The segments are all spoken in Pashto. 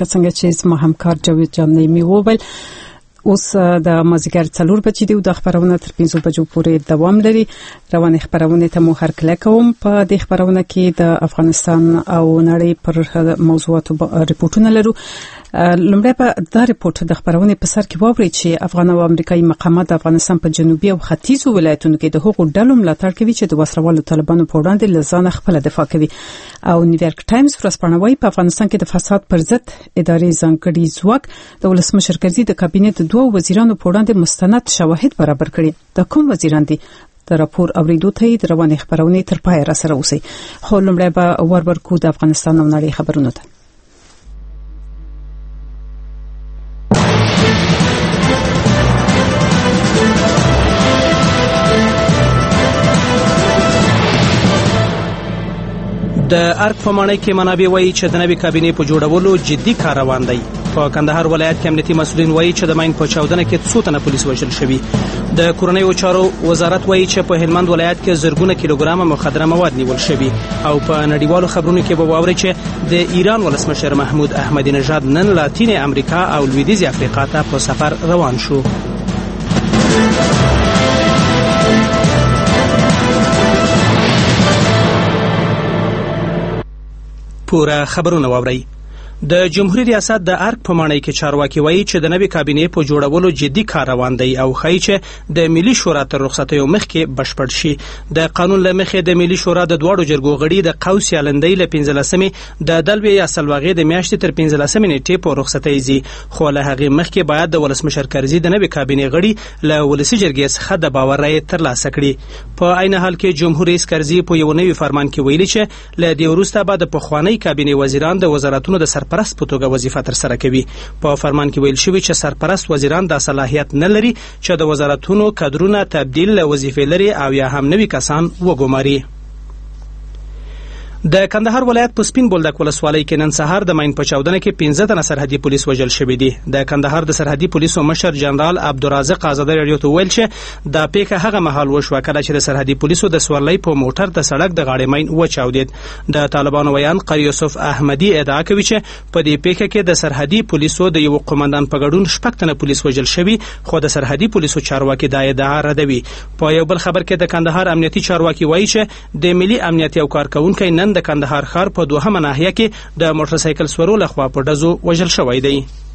لکه څنګه چې زما همکار جاوید جان نیمی وویل. اوس د مازیګر 4 بجې دی او د خبرونه تر 5 بجو پورې دوام لري. روانه خبرونه ته مو هرکله کوم. په دې خبرونه کې د افغانستان او نړۍ پر موضوعاتو ریپورتونه لرو. لومړی په دا ریپورت د خبرونه په سر کې ووري چې افغان او امریکایي مقامات د افغانستان په جنوبي او ختیځو ولایتونو کې د حقوقو ډلو ملاتړ کوي چې د وسروالو طالبانو په وړاندې لزان خپل دفاع کوي. او نیویارک ټایمز ورځپاڼه وايي په افغانستان کې د فساد پر ضد ادارې ځانګړي ځواک د ولسمشر کرزي د کابینت دوه وزیرانو په وړاندې مستند شواهد برابر کړي. د کوم وزیران دي؟ د راپور اوریدو ته د روانه خبرونه تر پای را سره اوسئ. خو لومړی به ورکو د افغانستان او نړۍ خبرونه ته. د ارګ په ماڼۍ کې منابع وایي چې د نوې کابینې په جوړولو جدي کار روان دی. په کندهار ولایت کې امنیتي مسؤلین وایي چې د ماین په چاودنه کې 100 تنه پولیس وژل شوي. د کورنیو چارو وزارت وایي چې په هلمند ولایت کې زرګونه کیلوګرام مخدره مواد نیول شوي. او په نړیوالو خبرونو کې به واوري چې د ایران ولسمشر محمود احمدی نژاد نن لاتین امریکا او لویدیځ افریقا ته په سفر روان شو. پورا خبرونه واوري. د جمهوریت ریاست د ارګ په ماڼۍ کې چارواکي وایي چې د نوې کابینې په جوړولو جدي کار روان دی او ښایي چې د ملي شورا تر رخصتیو مخکې بشپړ شي. د قانون له مخې د ملي شورا د دواړو جرګو غړي د قوس یا لندۍ له 15مې د دلوي یا سلواغې د میاشتې تر 15مې نیټې په رخصتۍ ځي. خو له هغې مخکې باید د ولسمشر کرزي د نوې کابینې غړي له ولسي جرګې څخه د باور رایې ترلاسه کړي. په عین حال کې جمهور رئیس کرزي په یو نوي فرمان کې ویلي چې له دې وروسته به د پخوانی کابینې وزیران د وزارتونو د سرپرست په توګه وظیفه تر سره کوي. په فرمان کې ویل شوی چې سرپرست وزیران د صلاحیت نه لري چې د وزارتونو کادرونه تبدیل له وظیفې لري او یا هم نوي کسان وګماري. د کندهار ولایت په سپین بولدک ولسوالۍ کې نن سهار د ماین په چاودنه کې 15 تنه سرحدي پولیس وژل شوي دي. د کندهار د سرحدي پولیسو مشر جنرال عبدالرازق آزادی رادیو ته ویل چې دا پیښه هغه مهال وشوه کله چې د سرحدي پولیسو د سورلۍ په موټر د سړک د غاړې ماین وچاودید. د طالبانو ویان قاری یوسف احمدی ادعا کوي چې په دې پیښه کې د سرحدي پولیسو د یو قومندان په ګډون 6 تنه پولیس وژل شوي خو د سرحدي پولیسو چارواکي دا ادعا ردوي. په یو بل خبر کې د کندهار امنیتي چارواکي وایي چې د ملي امنیت یو کارکونکي نن د کندهار ښار په دوهمه ناحیه کې د موټر سایکل سورو لخوا په ډزو وژل شوی دی.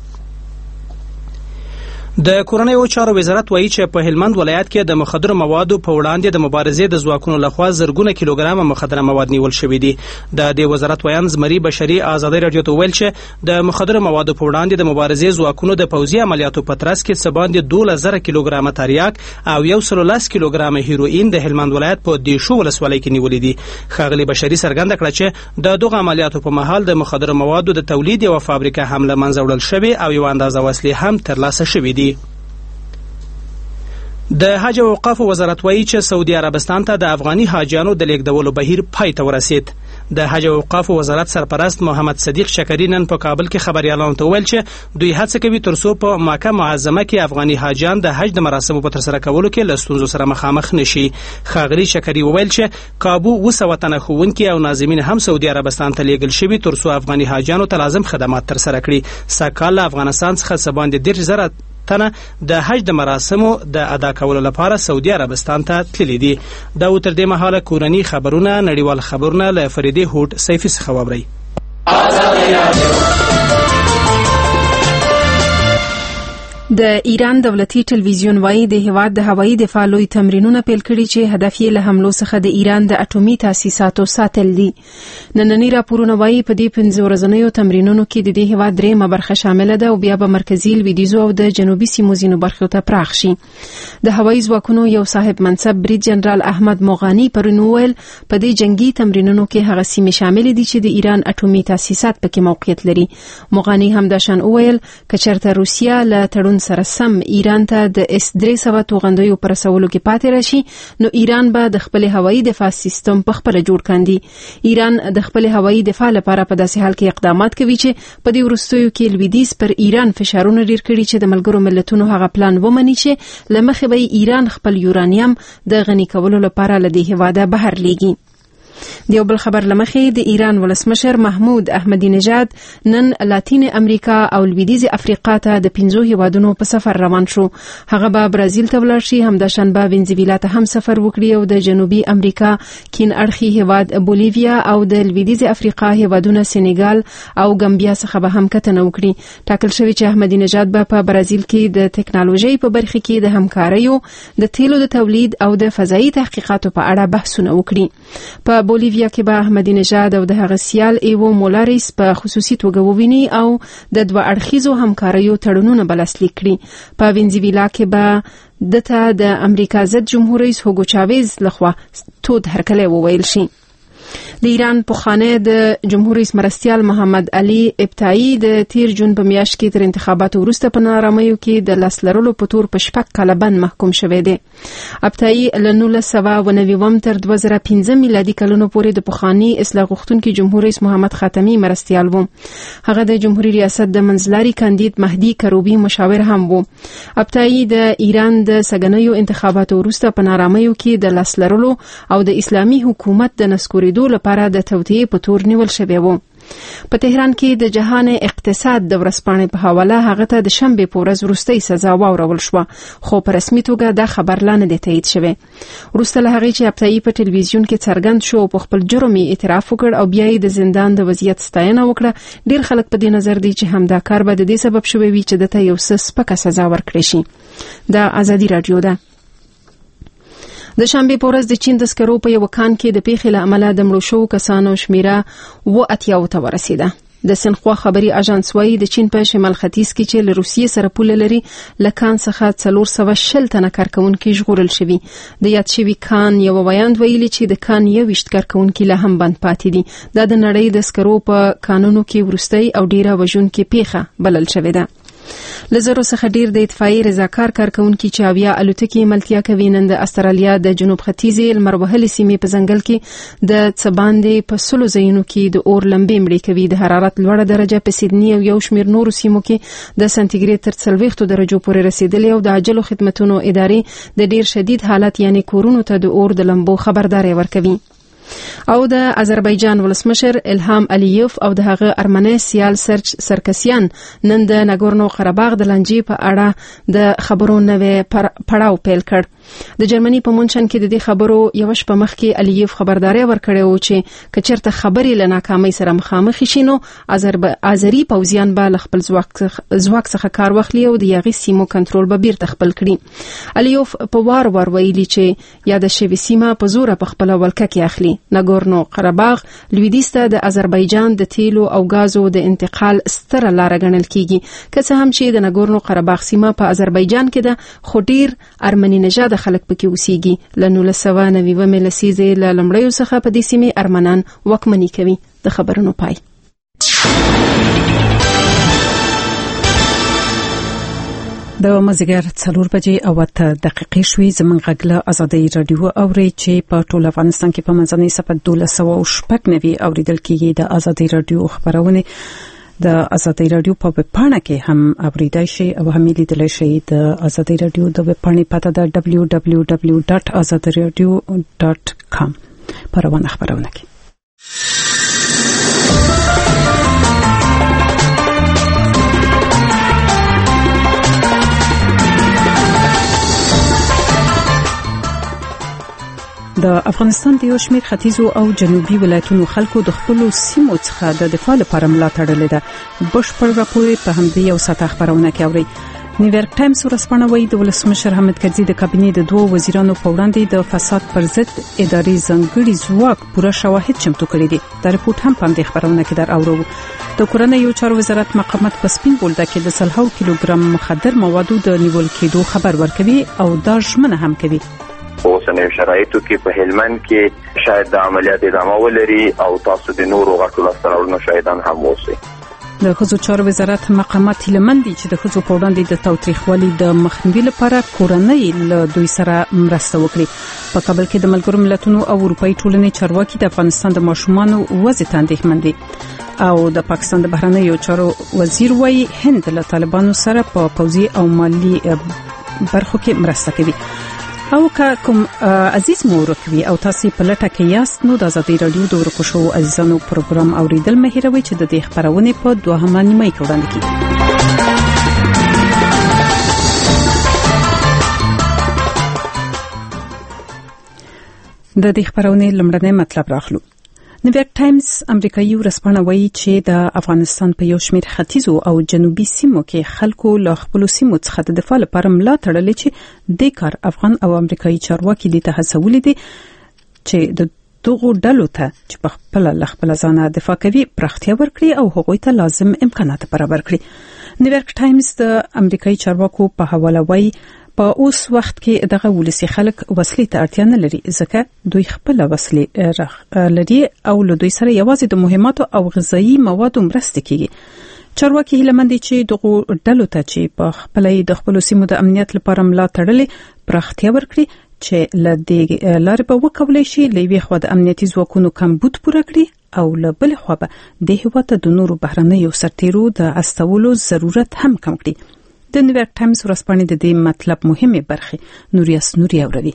د کورنیو چارو وزارت وایي چې په هلمند ولایت کې د مخدره موادو په وړاندې د مبارزې د ځواکونو لخوا زرګونه کیلوګرام مخدره مواد نیول شوي دي. د دې وزارت ویان زمري بشري آزادی رادیو ته ویل چې د مخدره موادو په وړاندې د مبارزې ځواکونو د پوځي عملیاتو په ترڅ کې څه باندې 12000 کیلوګرام تریاک او 110 کیلوګرام هیروین د هلمند ولایت په دیشو ولسوالۍ کې نیولې دي. ښاغلي بشري څرګنده کړه چې د دغه عملیاتو په مهال د مخدره موادو د تولید یو فابریکه هم له منځه وړل شوې او یو اندازه وسلې هم ترلاسه شوې دي. د حج او اوقاف وزارت وایي چې سعودي عربستان ته د افغاني حاجیانو د لیږدولو بهیر پای ته ورسید. د حج او اوقاف وزارت سرپرست محمد صدیق شکری نن په کابل کې خبريالانو ته ویل چې دوی هڅه کوي ترڅو په مکه معظمه کې افغاني حاجیان د حج د مراسمو په ترسره کولو کې له ستونزو سره مخامخ نشي. ښاغلي شکری وویل چې کابو 200 تنه ښوونکي او ناظمین هم سعودي عربستان ته لیږل شوي ترڅو افغاني حاجیانو ته لازم خدمات ترسره کړي. سږکال افغانستان څخه څه باندې 10,000 تنه د حج د مراسمو د ادا کولو لپاره سعودي عربستان ته تللي دي. دا تر دې مهاله کورني خبرونه نړیوال خبرونه له فریدي هوټ سیفي څخه واورئ. د ایران دولتي ټلویزیون وایي د هیواد د هوایي دفاع لوی تمرینونه پیل کړي چې هدف یې له حملو څخه د ایران د اټومي تاسیساتو ساتل دي. نننی راپورونه وایي په دې 15 ورځنیو تمرینونو کې د دې هیواد درېمه برخه شامل ده او بیا به مرکزي لویدیځو او د جنوبي سیمو ځینو برخو ته پراخ شي. د هوایي ځواکونو یو صاحب منصب بریډ جنرال احمد موغانی پرون وویل په دې جنگي تمرینونو کې هغه سیمې شامل دي چې د ایران اټومي تاسیسات پکې موقعیت لري. موغانی هم دا شان وویل که چېرته روسیا له تړون سره سم ایران ته د S-300 توغندیو پر رسولو کې پاتې راشي نو ایران به د خپل هوایي دفاع سیستم په خپل جوړ کاندي. ایران د خپل هوایي دفاع لپاره په داسې حال کې اقدامات کوي چې په دې وروستیو کې لویدیځ پر ایران فشارونه ډیر کړي چې د ملګرو ملتونو هغه پلان ومني چې لمخې به ایران خپل یورانیم د غني کولو لپاره له دې هواده بهر لیږي. د یو بل خبر لمخې د ایران ولسمشر محمود احمدی نژاد نن لاتین امریکا او لویدیځ افریقا ته د 5 هیوادونو په سفر روان شو. هغه به برازیل ته ولاړ شي، همداشان به وینزویلا ته هم سفر وکړي او د جنوبي امریکا کین اړخي هیواد بولیویا او د لویدیځ افریقا هیوادونه سینیګال او ګامبیا څخه به هم کتنه وکړي. ټاکل شوی چې احمدی نژاد به په برازیل کې د ټکنالوژي په برخه کې د همکاریو، د تیلو د تولید او د فضایي تحقیقاتو په اړه بحثونه وکړي. په بولیویا کې به احمدی نژاد او د هغه سیال ایوو مولاریس په خصوصي توګه وویني او د دوه اړخیزو همکاریو تړونونه بلاسلیک کړي. په وینزویلا کې به دته د امریکا ضد جمهور رئیس هوګو چاویز لخوا تود هرکلی وویل شي. د ایران پخوانی د جمهور رئیس مرستیال محمد علي ابتدایي د تیر جون په میاشت کې تر انتخاباتو وروسته په نارامیو کې د لاس لرلو په تور په 6 کاله بند محکوم شوی دی. ابتدایي له 1990 تر 2015 میلادي کلونو پورې د پخوانی اصلاح غوښتونکي جمهور رئیس محمد خاتمی مرستیال و. هغه د جمهوریت ریاست د منځلاري کاندید مهدي کروبي مشاور هم و. ابتدایي د ایران د سګنیو انتخاباتو وروسته په نارامیو کې د لاس لرلو او د اسلامي حکومت د نسکورېدو لپاره د توطئې په تور نیول شوی و. په تهران کې د جهان اقتصاد د ورځپاڼې په حواله هغه ته د شنبه په ورځ وروستۍ سزا واورول شو، خو په رسمي توګه دا خبر لا نه دی تایید شوی. وروسته له هغې چې ابتدایي په ټلویزیون کې څرګند شو په خپل جرم اعتراف وکړ او بیا یې د زندان د وضعیت ستاینه وکړه، ډیر خلک په دې نظر دي چې همدا کار به د دې سبب شوی وي چې دته یو څه سپکه سزا ورکړي شي. د ازادي رادیو ده. د شنبه په ورځ د چین د سکرو په یو کان کې د پیښې له امله د مړو شوو کسانو شمیره 80 ته ورسیده. د سنخوا خبري اژانس وايي د چین په شمال ختیځ کې چې له روسیې سره پوله لري لکان څخه 420 تنه کارکونکي ژغورل شوي. د یاد شوی کان یو ویاند ویلي چې د کان 21 کارکونکي له هم بند پاتې دي. دا د نړۍ د سکرو په قانونو کې ورستۍ او ډیره وژونکې پیښه بلل شوې ده. لزرو څخه ډیر د اطفائي رضاکار کارکونکي چې اویا الوتکې ملتیا کوي نن د استرالیا د جنوب ختیځي لمر وهلې سیمې په ځنګل کې د څباندې په سلو ځایونو کې د اور لمبې مړې کوي. د حرارت لوړه درجه په سیدنی او یو شمیر نورو سیمو کې د سانتیګریډ تر 40 درجو پورې رسیدلې او د عاجلو خدماتو ادارې د ډیر شدید حالت یعنی کورونو ته د اور د لمبو خبرداري ورکوي. او د آذربایجان ولسمشر الهام الیوف او د هغه ارمنی سیال سرچ سرکسیان نن د ناګورنو قرهباغ د لانجې په اړه د خبرو نوې پړاو پیل کړ. د جرمني په مونشن کې د دې خبرو یو شپه مخکې الیوف خبرداري ورکړې و چې کچرته خبرې له ناکامۍ سره مخامخ شي نو آذری پوځیان به خپل ځواک څخه کار واخلي او د یغي سیمو کنټرول به بیرته خپل کړي. الیوف په وار ویلي چې یاد شوی سیمه په زور په خپل ولکه کې اخلي. ناګورنو قرهباغ لویدیځ ته د آذربایجان د تیلو او غازو د انتقال ستره لار غنل کیږي، که څه هم چې د ناګورنو قرهباغ سیمه په آذربایجان کې ده خو ډیر ارمنی نژاد خلک پکې اوسېږي. له 1990 لسیزې له لمړیو څخه په دې سیمې ارمنان واکمني کوي. د خبرونو پای. د مازیګر 4 بجې او 8 دقیقې شوي. زمونږ غږ له ازادي رادیو اوري چې په ټول افغانستان کې په منځنۍ صفحه 1290 اوریدل کیږي. د ازادي رادیو خبرونه د ازادي رادیو په ویب پاڼه کې هم اوریدای شي او هم لیدلای شي. د ازادي رادیو د ویب پاڼې پته ده www.azadiradio.com. پروانه خبرونه کې د افغانستان د یو شمېر ختیځو او جنوبي ولایتونو خلکو د خپل سیمو څخه د دفاع لپاره ملاتړ لیده. بشپړ راپور په همدې یو ساعت خبرونه کې اوري. نیویارک ټایمز ورسپانه وایي د ولسمشر حامد کرزي د کابینې د دوه وزیرانو په وړاندې د فساد پر ضد اداري ځانګړي ځواک پوره شواهد چمتو کړي دي. دا رپورټ هم په دې خبرونه کې در اورو. د کورنیو چارو وزارت مقامات په سپین بولدک کې د 100 کیلوګرام مخدر موادو د نیول کېدو خبر ورکوي او دا ژمنه هم کوي. اوسنۍ شرایطو کې په هلمند کې شاید د عملیات ادامه ولري او تاسو د نورو غټو لاسته شاهدان هم اوسئ. د ښځو چارو وزارت مقامات هلمند چې د ښځو په وړاندې د تاوتریخوالي د مخنیوي لپاره کورنۍ له دوی سره مرسته وکړي. په کابل کې د ملګرو ملتونو او اروپאי ټولنې چارواکي د افغانستان د ماشومانو وضعیت اندېښمن دي او د پاکستان د بهرنیو چارو وزیر وايي هند له طالبانو سره په پوځي او مالی برخو کې مرسته کوي. او که کوم عزیز مو ورکوي او تاسو په لټه کې یاست نو د ازادي رادیو د ورکوشو عزیزانو پروګرام اوریدل مهیروي چې د دې خبرونه په 2 نیمه کې وړاندې کیږي. د دې خبرونه لمړنی مطلب راخلو. نیویارک ټایمز امریکایي ورځپاڼه وایي چې د افغانستان په یو شمېر ختیځو او جنوبي سیمو کې خلکو له خپل سیمو څخه د دفاع لپاره ملا تړلې چې د کار افغان او امریکایي چارواکي دي ته هڅولې دي چې د دغه ډلو ته چې په خپل ځان دفاع کوي پراختیا ورکړي او هغوی ته لازم امکانات برابر کړي. نیویارک ټایمز د امریکایي چارواکو په حواله وایي په اوس وخت کې دغه ولسی خلک وسلې ته اړتیا نه لري ځکه دوی خپل وسلې لري او له دوی سره یوازې د مهماتو او غذایی موادو مرسته کوي. چارواکي هیله مند چې دغه ډلو ته چې په خپل سیمو د امنیت لپاره ملا تړلې پراختیا ورکړي چې لدې لارې په وکولای شي لوي خو د امنیتي ځواکونو کمبود پوره کړي او له بل خوا به د هیواد د نورو بهرنیو سرتیرو د استولو ضرورت هم کم کړي. د نیویارک ټایمز ورځپاڼې د دې مطلب مهمه برخه نوریاس نوري اوروي.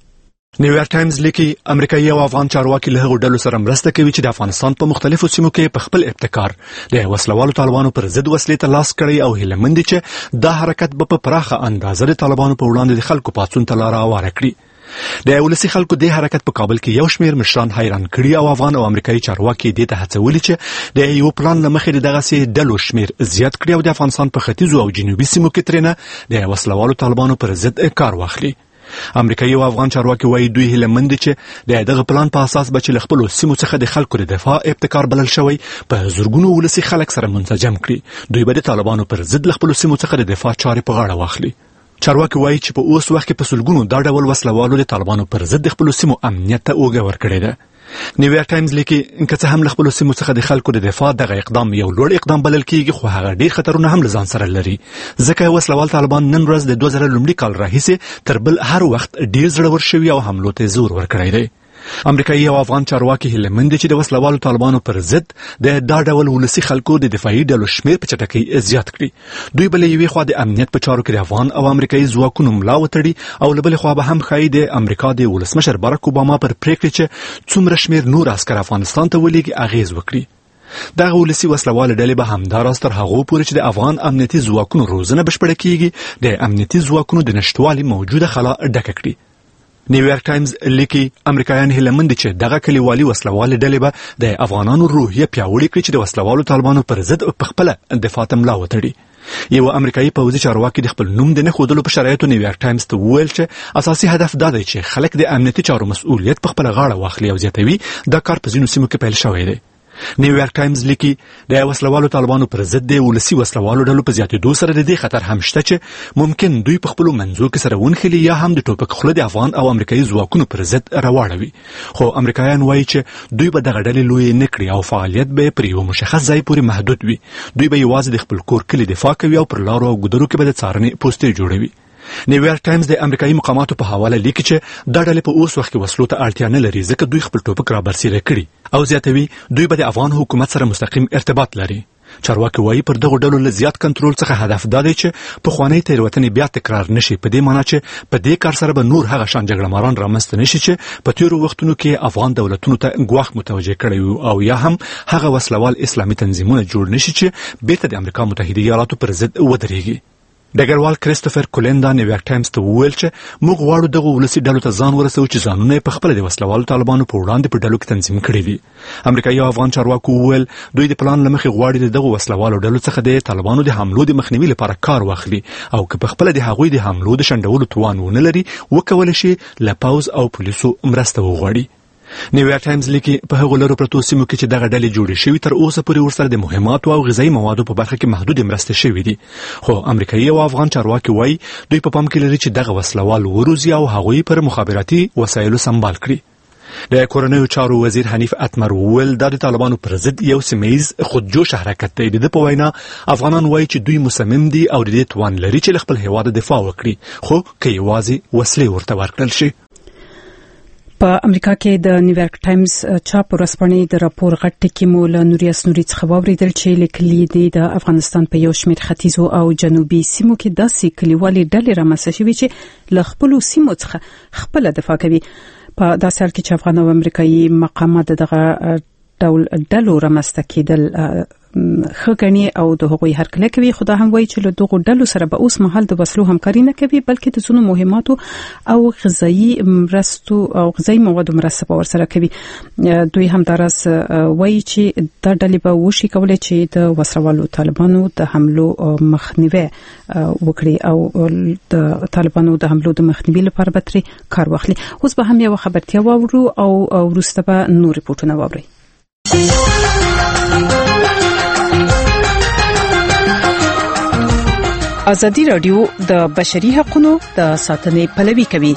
نیویارک ټایمز لیکي امریکایي او افغان چارواکي له هغو ډلو سره مرسته کوي چې د افغانستان په مختلفو سیمو کې په خپل ابتکار د وسلوالو طالبانو پر ضد وسلې ته لاس کړی او هیله مند چې دا حرکت به په پراخه اندازه د طالبانو په وړاندې د خلکو پاتون ته لار هواره کړي. د ولسی خلکو د حرکت په کابل کې یو شمېر مشران حیران کړي او افغان او امریکایي چارواکي دې ته هڅولي چې د یو پلان لمخې دغه سي ډلو شمېر زیات کړي او د افغانستان په ختیځو او جنوبي سیمو کې ترنه د وسلوالو طالبانو پر ضد کار واخلي. امریکایي او افغان چارواکي وایي دوی هیله مند چې دغه پلان په اساس به چې له خپل سیمو څخه د خلکو د دفاع ابتکار بلل شوی په زورګونو ولسی خلک سره منسجم کړي. دوی به د طالبانو پر ضد له خپل سیمو څخه د دفاع چارې په غاړه واخلي. چارواکي وایي چې په اوس وخت کې په سلګونو دا ډول وسلوالو د طالبانو پر ضد خپل سیمو امنیت ته اوږه ورکړې ده. نیویارک ټایمز لیکي که څه هم له خپل سیمو څخه د خلکو د دفاع دغه اقدام یو لوړ اقدام بلل کیږي خو هغه ډیر خطرونه هم ځان سره لري ځکه وسلوال طالبان نن ورځ د 2000 لومړي کال راهیسې تر بل هر وخت ډیر زړور شوي او حملو ته زور ورکړی دی. امریکایي او افغان چارواکي هیله مند چې د وسلوالو طالبانو پر ضد د دا ډول ولسی خلکو د دفاعي ډلو شمېر په چټکۍ زیات کړي. دوی بل یوې خوا د امنیت په چارو کې د افغان او امریکایي ځواکونو ملا وتړي او له بل خوا به هم ښایي د امریکا د ولسمشر باراک اوباما پر پریکړې چې څومره شمېر نور عسکر افغانستان ته ولېږي اغیز وکړي. دغه ولسی وسلوال ډلې به همداراز تر هغو پورې چې د افغان امنیتي ځواکونو روزنه بشپړه کیږي د امنیتي ځواکونو د نشټوالي موجوده خلا ډکه کړي. نیویارک ټایمز لیکي امریکایان هیله مند چې دغه کلیوالي وسلوال ډلې به د افغانانو روحیه پیاوړې کړي چې د وسلوالو طالبانو پر ضد په خپل دفاع ته ملا وتړي. یو امریکایي پوځي چارواکي د خپل نوم د نه ښودلو په شرایطو نیویارک ټایمز ته وویل چې اساسي هدف دا دی چې خلک د امنیتي چارو مسؤلیت په خپل غاړه واخلي او زیاتوي دا کار په ځینو سیمو کې پیل شوی دی. نیویارک ټایمز لیکي د وسلوالو طالبانو پر ضد د ولسی وسلوالو ډلو په زیاتېدو سره د دې خطر هم شته چې ممکن دوی په خپل منځو کې سره ونښلي یا هم د ټوپک خوله د افغان او امریکایي ځواکونو پر ضد راواړوي. خو امریکایان وایي چې دوی به دغه ډلې لوی نه کړي او فعالیت به پر یو مشخص ځای پورې محدود وي. دوی به یوازې د خپل کور کلي دفاع کوي او پر لارو او ګودرو کې به د څارنې پوسټې جوړوي. نیویارک ټایمز د امریکایي مقاماتو په حواله لیکي چې دا ډلې په اوس وخت کې وسلو ته اړتیا نه لري ځکه دوی خپل ټوپک را برسېره کړي او زیاتوي دوی به د افغان حکومت سره مستقیم ارتباط لري. چارواکي وایي پر دغه ډلو له زیات کنټرول څخه هدف دا دی چې پخوانۍ تېروتنې بیا تکرار نشي په دې معنی چې په دې کار سره به نور هغه شان جګړه ماران رامنځته نشي چې په تیرو وختونو کې افغان دولتونو ته ګواښ متوجه کړی وو او یا هم هغه وسلوال اسلامي تنظیمونه جوړ نشي چې بیرته د امریکا متحده ایالاتو پر ضد ودرېږي. ډګروال کریستوفر کولیندا نیویارک ټایمز ته وویل چې موږ غواړو دغه ولسی ډلو ته ځان ورسوو چې ځانونه په خپل د وسلوالو طالبانو په وړاندې په ډلو کې تنظیم کړي دي. امریکایي او افغان چارواکو وویل دوی د پلان له مخې غواړي دغه وسلوالو ډلو څخه د طالبانو د حملو د مخنیوي لپاره کار واخلي او که په خپل د هغوی د حملو د شنډولو توان ونه لري وکولای شي له پوځ او پولیسو مرسته وغواړي. نیویارک ټایمز لیکي په هغو لرو پرتو سیمو کې چې دغه ډلې جوړې شوي تر اوسه پورې ورسره د مهماتو او غذایي موادو په برخه کې محدودې مرستې شوي دي. خو امریکایي او افغان چارواکي وایي دوی په پام کې لري چې دغه وسلوال وروزي او هغوی پر مخابراتي وسایلو سمبال کړي. د کورنیو چارو وزیر حنیف اتمر وویل دا د طالبانو پر ضد یو سیمه‌ییز خودجوش حرکت دی. د په وینا افغانان وایي چې دوی مصمم دي او د دې توان لري چې خپل هیواد دفاع وکړي خو که یوازې وسلې ورته ورکړل شي. په امریکا کې د نیویارک ټایمز چاپ ورځپاڼې د راپور غټ ټکی مول نوریاس نوري څخه واوریدل چې لیکلي دي د افغانستان په یو شمېر ختیځو او جنوبي سیمو کې داسې کلیوالي ډلې رامنځته شوي چې له خپل سیمو څخه خپل دفاع کوي په داسې حال کې چې افغان او امریکایي مقامات دغه ډول ډلو رامنځته کېدل خګنی او د هغوی هرکله کوي خو دا هم وایي چې له دغه ډلو سره به اوس مهال د وسلو همکاري نه کوي بلکې د څونو مهماتو او غذایی مرستو او غذایی موادو مرسته په ورسره کوي دوی هم دراس وایي چې د ډلې به وشي کولای چې د وسلوالو طالبانو د حملو مخنیوي وکړي او د طالبانو د حملو د مخنیوي لپاره به ترې کار واخلي اوس به هم یو خبرتیا واورو او وروسته به نور ریپورتونه واوري ازادي رادیو د بشري حقوقو د ساتنې پلوي کوي.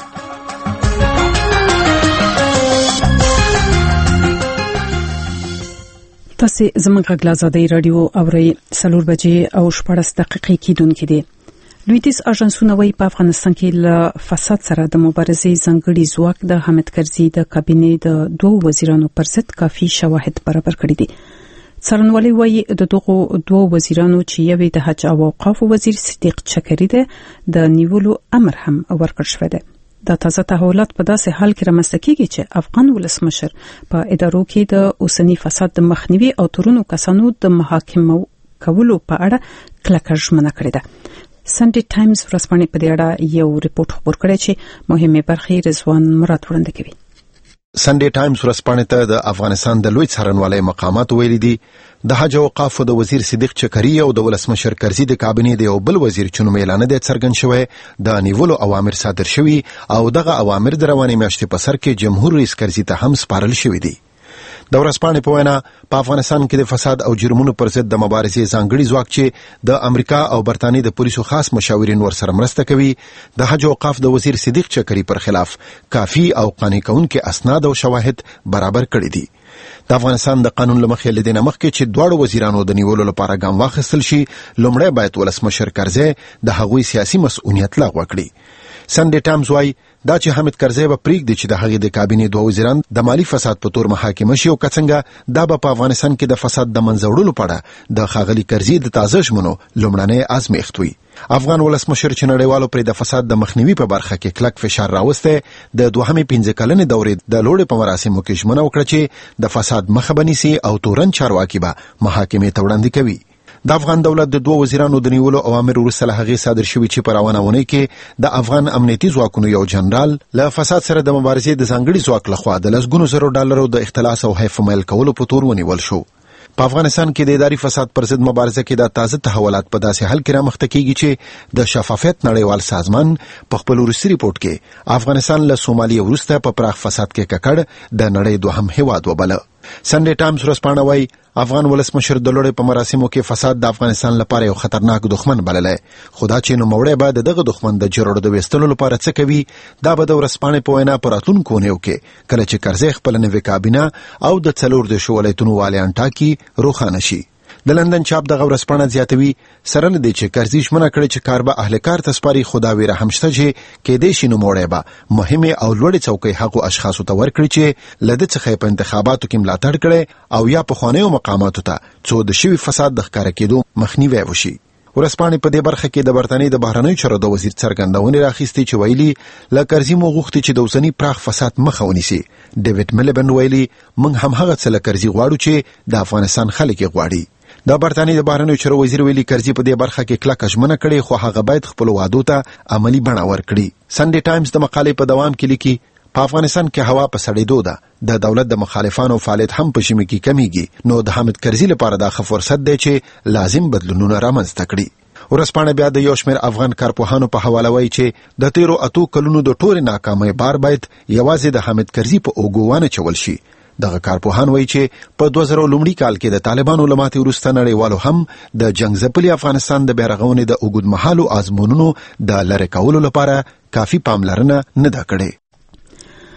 تاسو زموږ غږ ازادي رادیو اورئ 4 بجې او 14 دقیقې کېدونکې دي. لویدیز اژانسونه وايي په افغانستان کې له فساد سره د مبارزې ځانګړي ځواک د حامد کرزي د کابینې د 2 وزیرانو پر ضد کافي شواهد برابر کړي دي. څارنوالي وايي د دغو 2 وزیرانو چې یوې د حج او اوقاف وزیر صدیق چکري ده د نیولو امر هم ورکړ شوی دی. دا تازه تحولات په داسې حال کې رامنځته کیږي چې افغان ولسمشر په ادارو کې د اوسنی فساد د مخنیوي او تورونو کسانو د محاکمو کولو په اړه کلکه ژمنه کړې ده. سنډي ټایمز ورځپاڼې په دې اړه یو ریپورت خبر کړی چې مهمه برخې رضوان مراد وړاندې کوي. سنډي ټایمز ورځپاڼې ته د افغانستان د لوی څارنوالۍ مقامات ویلي دي د حج او اوقاف د وزیر صدیق چکري او د ولسمشر کرزي د کابینې د یو بل وزیر چونو اعلان د څرګند شوی د نیولو اوامر صادر شوي او دغه اوامر د روانې میاشتې په سر کې جمهور رئیس کرزي ته هم سپارل شوي دي. د ورځپاڼې په وینا په افغانستان کې د فساد او جرمونو پر ضد د مبارزې ځانګړي ځواک چې د امریکا او برتانیې د پولیسو خاص مشاورین ورسره مرسته کوي د حج او اوقاف د وزیر صدیق چکري پر خلاف کافي او قانع کوونکي اسناد او شواهد برابر کړي دي. د افغانستان د قانون لمخې لیدنه مخکې چې دواړو وزیرانو د نیولو لپاره ګام واخیستل شي لومړی باید ولسمشر کرزي د هغوی سیاسي مسؤلیت لغوه کړي. سنډي ټایمز وايي دا چې حامد کرزي به پریږدي چې د هغې د کابینې 2 وزیران د مالی فساد په تور محاکمه شي او کڅنګه دا به په افغانستان کې د فساد د منځ وړلو په اړه د ښاغلي کرزي د تازه ژمنو لومړنی ازمېښت وي. افغان ولسمشر چې نړیوالو پر د فساد د مخنیوي په برخه کې کلک فشار راوسته د 15 کلنې دورې د لوړې په مراسمو کې ژمنه وکړه چې د فساد مخه بنيسي او تورن چارواکي به محاکمې ته وړاندې کوي. د افغان دولت د 2 وزیرانو د نیولو اوامر وروسته له هغې صادر شوي چې په روانه اونۍ کې د افغان امنیتي ځواکونو یو جنرال له فساد سره د مبارزې د ځانګړي ځواک لخوا د لسګونو زرو ډالرو د اختلاس او حیف مایل کولو په تور ونیول شو. په افغانستان کې د اداري فساد پر ضد مبارزه کې د تازه تحولات په داسې حال کې رامخته کیږي چې د شفافیت نړیوال سازمان په خپل وروستي ریپورت کې افغانستان له سومالیا وروسته په پراخ فساد کې ککړ د نړۍ دوهم هیواد وبله. سنډي ټایمز ورځپاڼه وايي افغان ولسمشر د لوړې په مراسمو کې فساد د افغانستان لپاره یو خطرناک دښمن بللی خو دا چې نوموړی به دغه دښمن د جوړړو د ویستلو لپاره څه کوي دا به د ورځپاڼې په وینا په راتلونکو اونیو کې کله چې کرزي خپله نوې کابینه او د 14 ولایتونو والیان ټاکي روښانه شي. د لندن چاپ دغه ورځپاڼه زیاتوي سره نه دی چې کرزي ژمنه کړې چې کار به اهل کار ته سپاري خو دا ویره هم شته چې کېدای شي نوموړی به مهمې او لوړې څوکۍ هغو اشخاصو ته ورکړي چې له ده څخه په انتخاباتو کې ملاتړ کړي او یا پخوانیو مقاماتو ته څو د شوي فساد د ښکاره کېدو مخنیوی وشي. ورځپاڼې په دې برخه کې د برتانیې د بهرنیو چارو د وزیر څرګندونې راخیستې چې ویلي له کرزي مو غوښتي چې د اوسني پراخ فساد مخه ونیسي. ډیوډ ملبن ویلي موږ هم هغه څه له کرزي غواړو چې د افغانستان خلک یې غواړي. د برتانیې د بهرنیو چارو وزیر ویلي کرزي په دې برخه کې کلکه ژمنه کړې خو هغه باید خپل وعدو ته عملی بڼه ورکړي. سنډي ټایمز د مقالې په دوام کې لیکي په افغانستان کې هوا په سړېدو ده د دولت د مخالفانو فعالیت هم په ژمي کې کمیږي نو د حامد کرزي لپاره دا ښه فرصت دی چې لازم بدلونونه رامنځته کړي. ورځپاڼه بیا د یو شمېر افغان کارپوهانو په حواله وایي چې د 13 کلونو د ټولې ناکامۍ بار باید یوازې د حامد کرزي په اوږو وانچول شي. دغه کارپوهان وایي چې په 2000 لومړي کال کې د طالبانو له ماتې وروسته نړیوالو هم د جنګ ځپلي افغانستان د بیارغونې د اوږدمهالو ازمونونو د لرې کولو لپاره کافي پاملرنه نه ده کړې.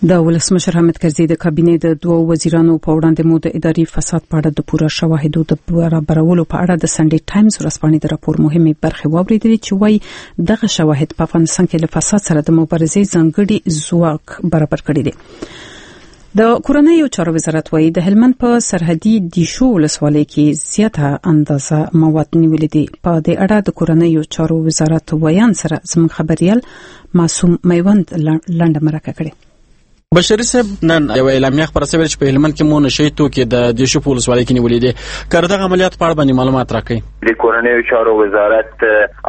د ولسمشر حامد کرزي د کابینې د دوه وزیرانو په وړاندې مو د اداري فساد په اړه د پوره شواهدو د برابرولو په اړه د سنډي ټایمز ورځپاڼې د راپور مهمه برخه واوریدلې چې وايي دغه شواهد په افغانستان کې له فساد سره د مبارزې ځانګړي ځواک برابر کړی دی. د کورنیو چارو وزارت وايي د هلمند په سرحدي دیشو ولسوالۍ کې زیاته اندازه مواد نیولې دي. په دې اړه د کورنیو چارو وزارت ویان سره زموږ خبريال معصوم میوند لنډه مرکه کړې. بشری صاحب نن یو اعلامیه خبره شوې چې په هلمند کې مو نشي توکي د دیشو په ولسوالۍ کې نیولې دي. کارته عملیات په اړه باندې معلومات راکړئ. د کورنیو چارو وزارت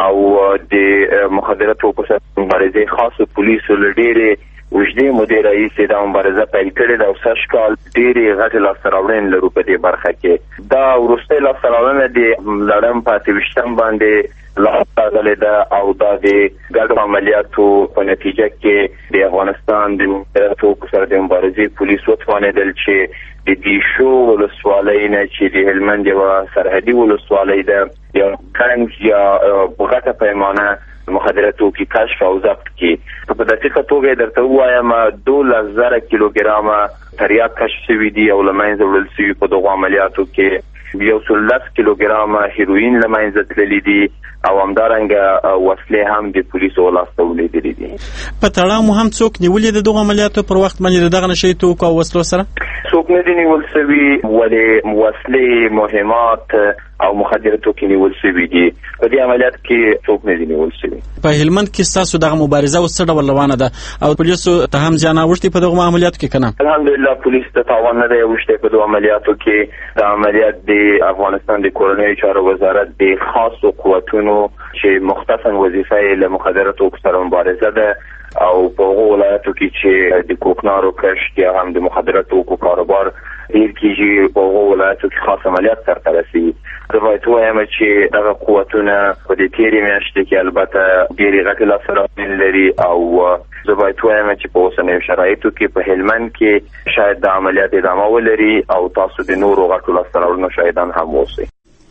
او د مخدراتو په مبارزې خاصو پولیسو لډېره وجدي مدیر رئیس د مبارزه پیل کړې د اوسش کال ډېری غټ لاستراوړن لرو په دې برخه کې. دا ورسته لاستراوړن د لړم په 28 باندې لاستراغله ده او دا د ګډو عملیاتو په نتیجه کې د افغانستان د مخدراتو سره د مبارزې پولیس وتوانېدل چې د دیشو ولسوالۍ نه چې د هلمند یو سرحدي ولسوالۍ ده یا کانګ یا بغته پیمانه مخدراتو کی کشف او ضبط کی. په دقیقه توګه درته وایم 2000 کیلوګرام تریاک کشف شوی دی او لمنځه وړل شوی په دغه عملیاتو کې 110 کیلوګرام هیروین لمنځه تللی دي او همدارنګه وسلې هم د پولیسو لاسته ولېدلې دي. په تړاو مو هم څوک نیولې د دغه عملیاتو پر وخت باندې دغه نشي توکو او وسلو سره څوک نه دي نیول شوی ولې وسلې مهمات او مخدراتو کې نیول شوی دي. په دې عملیات کې څوک نه دي نیول شوی. په هلمند کې تاسو دغه مبارزه وسره ډول روانه ده او پولیسو ته هم ځان اوښتي په دغه عملیاتو کې کنه. الحمدلله پولیس ته تاوان نه دی اوښتي په دغه عملیاتو کې. د عملیات د افغانستان د کورنیو چارو وزارت د خاصو قوتونو چې مختصاً وظیفه له مخدراتو سره مبارزه ده او په هغو ولایتو کې چې د کوکنارو کشف یا هم د مخدراتو کاروبار ډېر کېږي په هغو ولایتو کې خاص عملیات سرته رسوي. زه باید ووایم چې دغه قوتونه په دې تېرې میاشتې کې البته ډېرې غټې لاسته راوړنې لري او زه باید ووایم چې په اوسنیو شرایطو کې په هلمند کې شاید د عملیات ادامه ولري او تاسو د نورو غټو لاسته راوړنو شاهدان هم اوسئ.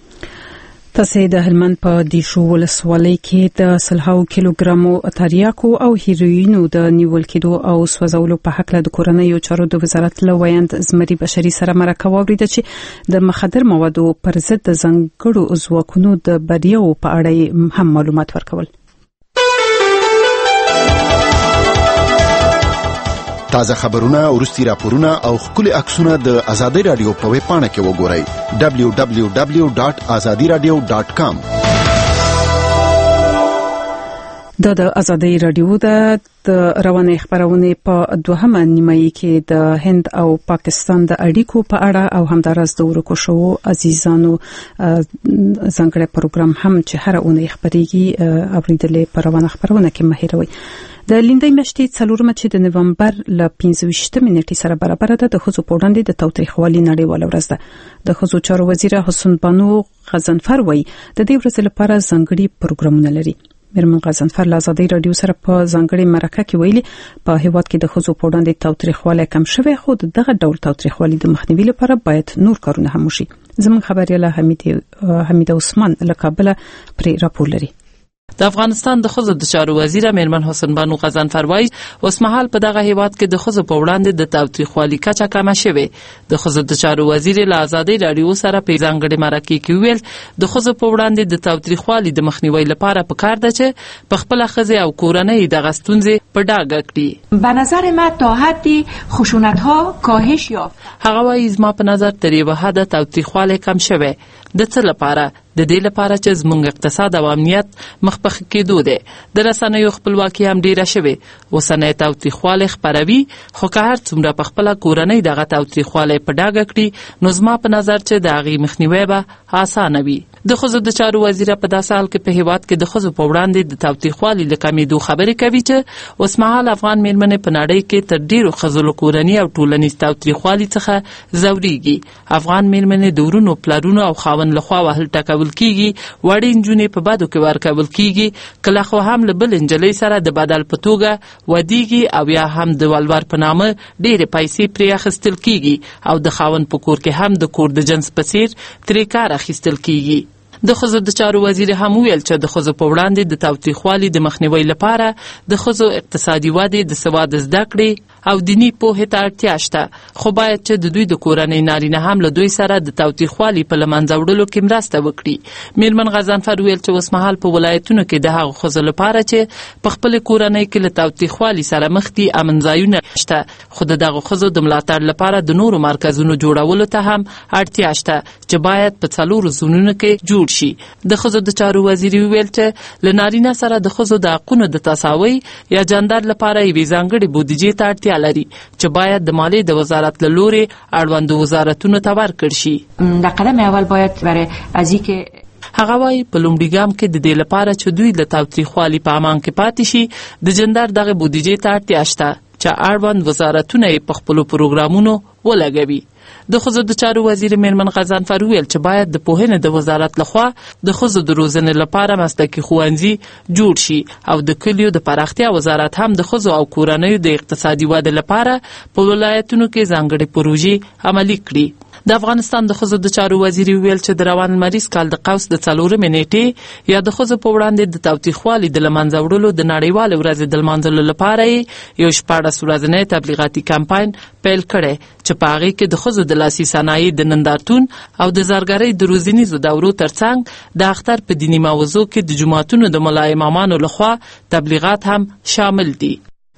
تاسو د هلمند په دیشو ولسوالۍ کې د 100 کیلوګرامو تریاکو او هیروینو د نیول کېدو او سوځولو په حق له کورنیو چارو د وزارت لویاند زمري بشري سره مرکه واوریده چې د مخدر موادو پر ضد د ځانګړو ځواکونو د بریاو په اړه هم معلومات ورکول. تازه خبرونه ورستي راپورونه او خولي عکسونه د آزادۍ رادیو په ویب پاڼه کې وګورئ www.azadiradio.com. د آزادۍ رادیو د رواني خبرونه په دوهمه نیمایي کې د هند او پاکستان د اړیکو په اړه او همدارس د ورکو شو عزیزانو څنګه پروګرام هم چې هر اونۍ خبريږي اوریدلې په روانه خبرونه کې مهیروي. د لیندۍ میاشتې 4 چې د نومبر ل 15 نیټې سره برابر ده د خزو په وړاندې د تاوتریخوالي نړیواله ورځ ده. د خزو چارو وزیر حسن بانو غضنفر وایي د دې ورځې لپاره ځانګړي پروګرامونه لري. مرمن غضنفر له آزادۍ رادیو سره په ځانګړي مرکه کې ویلي په هیواد کې د خزو په وړاندې تاوتریخوالی کم شوی خو دغه ډول تاوتریخوالي د مخنیوي لپاره باید نور کارونه هم وشي. زموږ خبريال حمید عثمان له کابل پرې راپور لري. د افغانستان د خزو د چارو وزیر میرمن حسن بانو غضنفر وایي اوسمهال په دغه هیواد کې د خزو په وړاندې د تاوتریخوالي کچه کمه شوې. د خزو د چارو وزیر له آزادۍ رادیو سره په ځانګړي مرکه کې ویل د خزو په وړاندې د تاوتریخوالي د مخنیوي لپاره پکار ده چې په خپل خزه او کورنۍ د غستونځي په ډاګه کړي. به نظر ما تا حدی خشونت‌ها کاهش یافت. هغه وایي زما په نظر تر یوه حده تاوتریخوالي کم شوی. د څه لپاره؟ د دې لپاره چې زموږ اقتصاد او امنیت مخ په کېدو دی. د رسنیو خپلواکي هم ډیره شوې. اوسنۍ تاوتریخوالی خپروي خو که هر څومره په خپله کورنۍ دغه تاوتریخوالی په ډاګه کړي نو زما په نظر چې د هغې مخنیوی به اسانه وي. د ښځو د چارو وزیره په داسې حال کې په هیواد کې د ښځو په وړاندې د تاوتریخوالي له کمېدو خبرې کوي چې اوسمهال افغان میرمنې په نړۍ کې تر ډېرو ښځو له کورني او ټولنیز تاوتریخوالي څخه ځورېږي. افغان میرمنې د ورونو پلرونو او خاوند لخوا وهل ټکول کېږي، وړې نجونې په بدو کې ورکول کېږي، کله خو هم له بل نجلۍ سره د بدل په توګه ودیږي او یا هم د ولور په نامه ډېرې پیسې پرې اخیستل کېږي او د خاوند په کور کې هم د کور د جنس په څېر ترې کار اخیستل کېږي. د ښځو د چارو وزیر هم ویل چې د ښځو په وړاندې د تاوتریخوالي د مخنیوي لپاره د ښځو اقتصادي ودې، د سواد زده کړې او دینی پوهې ته اړتیا شته، خو باید چې د دوی د کورنۍ نارینه هم له دوی سره د تاوتریخوالي په له منځه وړلو کې مرسته وکړي. میرمن غضنفر ویل چې اوسمهال په ولایتونو کې د هغو ښځو لپاره چې په خپلې کورنۍ کې له تاوتریخوالي سره مخ دي امن ځایونه شته، خو د دغو ښځو د ملاتړ لپاره د نورو مرکزونو جوړولو ته هم اړتیا شته چې باید په 4 زونونو کې جوړ شي. د ښځو د چارو وزیر ویل چې له نارینه سره د ښځو د حقونو د تساوي یا جندر لپاره یوې ځانګړې بودیجې ته اړتیا لري چې باید د مالیې د وزارت له لوري اړوندو وزارتونو ته ورکړل شي. در قدم اول باید برای از اینکه هغه وايي په لومړي ګام کې د دې لپاره چې دوی له تاوتریخوالي په امان کې پاتې شي د جندر دغه بودیجې ته اړتیا شته چې اړوند وزارتونه یې په خپلو پروګرامونو ولګوي. د ښځو د چارو وزیر میرمن غضنفر ویل چې باید د پوهنې د وزارت لخوا د ښځو د روزنې لپاره مسلکي ښوونځي جوړ شي او د کلیو د پراختیا وزارت هم د ښځو او کورنیو د اقتصادي ودې لپاره په ولایتونو کې ځانګړې پروژې عملي کړي. د افغانستان د ښځو د چارو وزیر ویل چې د روان لمریز کال د قوس د 4 نیټې یا د ښځو په وړاندې د تاوتریخوالي د له منځه وړلو د نړیوالې ورځې د لمانځلو لپاره یو 14 ورځنی تبلیغاتي کمپاین پیل کړی چې په هغې کې د ښځو د لاسي صنایع د نندارتون او د زرګرۍ د روزنیزو دورو ترڅنګ د اختر په دیني موضوع کې د جوماتونو د ملا امامانو لخوا تبلیغات هم شامل دي.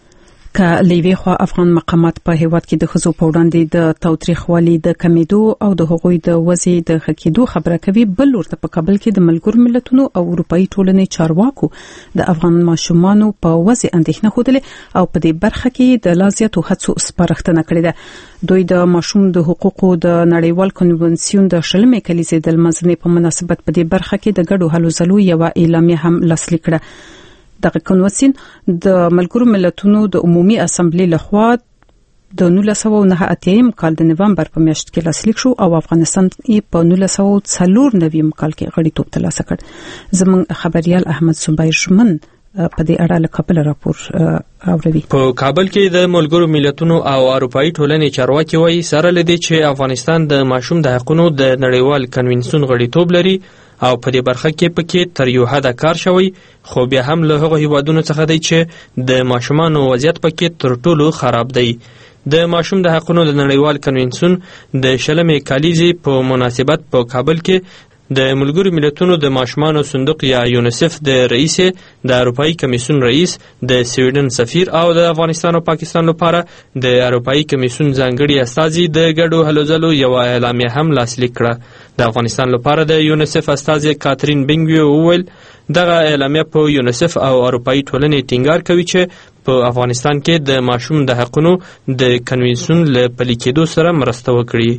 که لیوی خو افغان مقامات په هیواد کې د ښځو په وړاندې د تاوتریخوالي د کمیدو او د هغوی د وضعیت د خکېدو خبره کوي، بل ورته په کابل کې د ملګرو ملتونو او اروپאי ټولنې چارواکو د افغان ماشومانو په وضع اندېښنه خوده او په دې برخه کې د لازماتو هڅو سپارښتنه کړې ده. دوی د ماشوم د حقوقو د نړیوال کنونسیون د 20 کلیزې د لمانځنې په مناسبت په دې برخه کې د ګډو هلو ځلو یو اعلامیه هم لاسلیک کړه. دغه کنونسیون د ملګرو ملتونو د عمومي اسمبلی لخوا د 1998 کال د نوامبر په میاشت کې لاسلیک شو او افغانستان یې په 1994 کال کې غړیتوب ترلاسه کړ. زموږ خبريال احمد صبیر شمن په دې اړه له کابل راپور اوروي. په کابل کې د ملګرو ملتونو او اروپאי ټولنې چارواکي وایي سره لدی چې افغانستان د ماشوم د حقوقو د نړیوال کنونسیون غړیتوب لري او په دې برخه کې پکې تر یو حد کار شوی، خو بیا هم له هغو هیوادونو څخه دی چې د ماشومانو وضعیت پکې تر ټولو خراب دی. د ماشوم د حقوقو د نړیوال کنونسیون د 20 کلیزې په مناسبت په کابل کې د ملګرو ملتونو د ماشومانو صندوق یا یونیسف د رئیس، د اروپאי کمیسیون رئیس، د سویډن سفیر او د افغانستان او پاکستان لپاره د اروپאי کمیسیون ځانګړي استازي د ګډو هلو ځلو یو اعلامیه هم لاسلیک کړه. د افغانستان لپاره د یونیسف استازي کاترین بینګوی وویل دغه اعلامیه په یونیسف او اروپאי ټولنې ټینګار کوي چې په افغانستان کې د ماشوم د حقوقو د کنونسیون له پلي کېدو سره مرسته وکړي.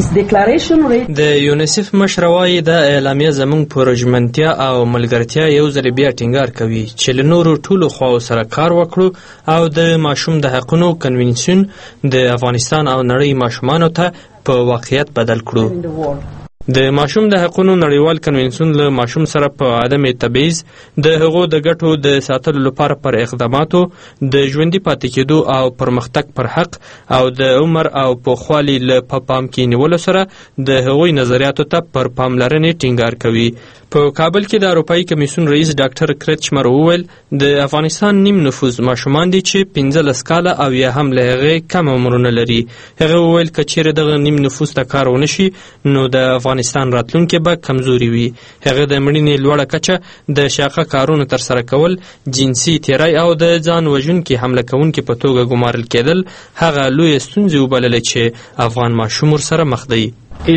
د یونیسف مشر وايي د اعلامیه زموږ په رجمنتیا او ملګرتیا یو ځل بیا ټینګار کوي چې له نورو ټولو خواو سره کار وکړو او د ماشوم د حقوقو کنونسیون د افغانستان او نړۍ ماشومانو ته په واقعیت بدل کړو. د ماشوم د حقوقو نړیوال کنونسیون له ماشوم سره په عدم تبعیض، د هغو د ګټو د ساتلو لپاره پر اقداماتو، د ژوندي پاتې کېدو او پرمختګ پر حق او د عمر او پوخوالي له پام کې نیولو سره د هغوی نظریاتو ته پر پاملرنې ټینګار کوي. په کابل کې د اروپאי کمیسیون رئیس ډاکټر کرچمر وویل د افغانستان نیم نفوذ ماشومان دي چې 15 کاله او یا هم له هغې کم عمرونه لري. هغه وویل که چیرې دغه نیم نفوذ ته کار ونه شي نو د افغانستان راتلونکی به کمزوري وي. هغه د مړینې لوړه کچه، د شاقه کارونو ترسره کول، جنسي تیری او د ځان وژونکي حمله کوونکي په توګه ګمارل کېدل هغه لویې ستونزې وبللې چې افغان ماشوم ورسره مخ دی.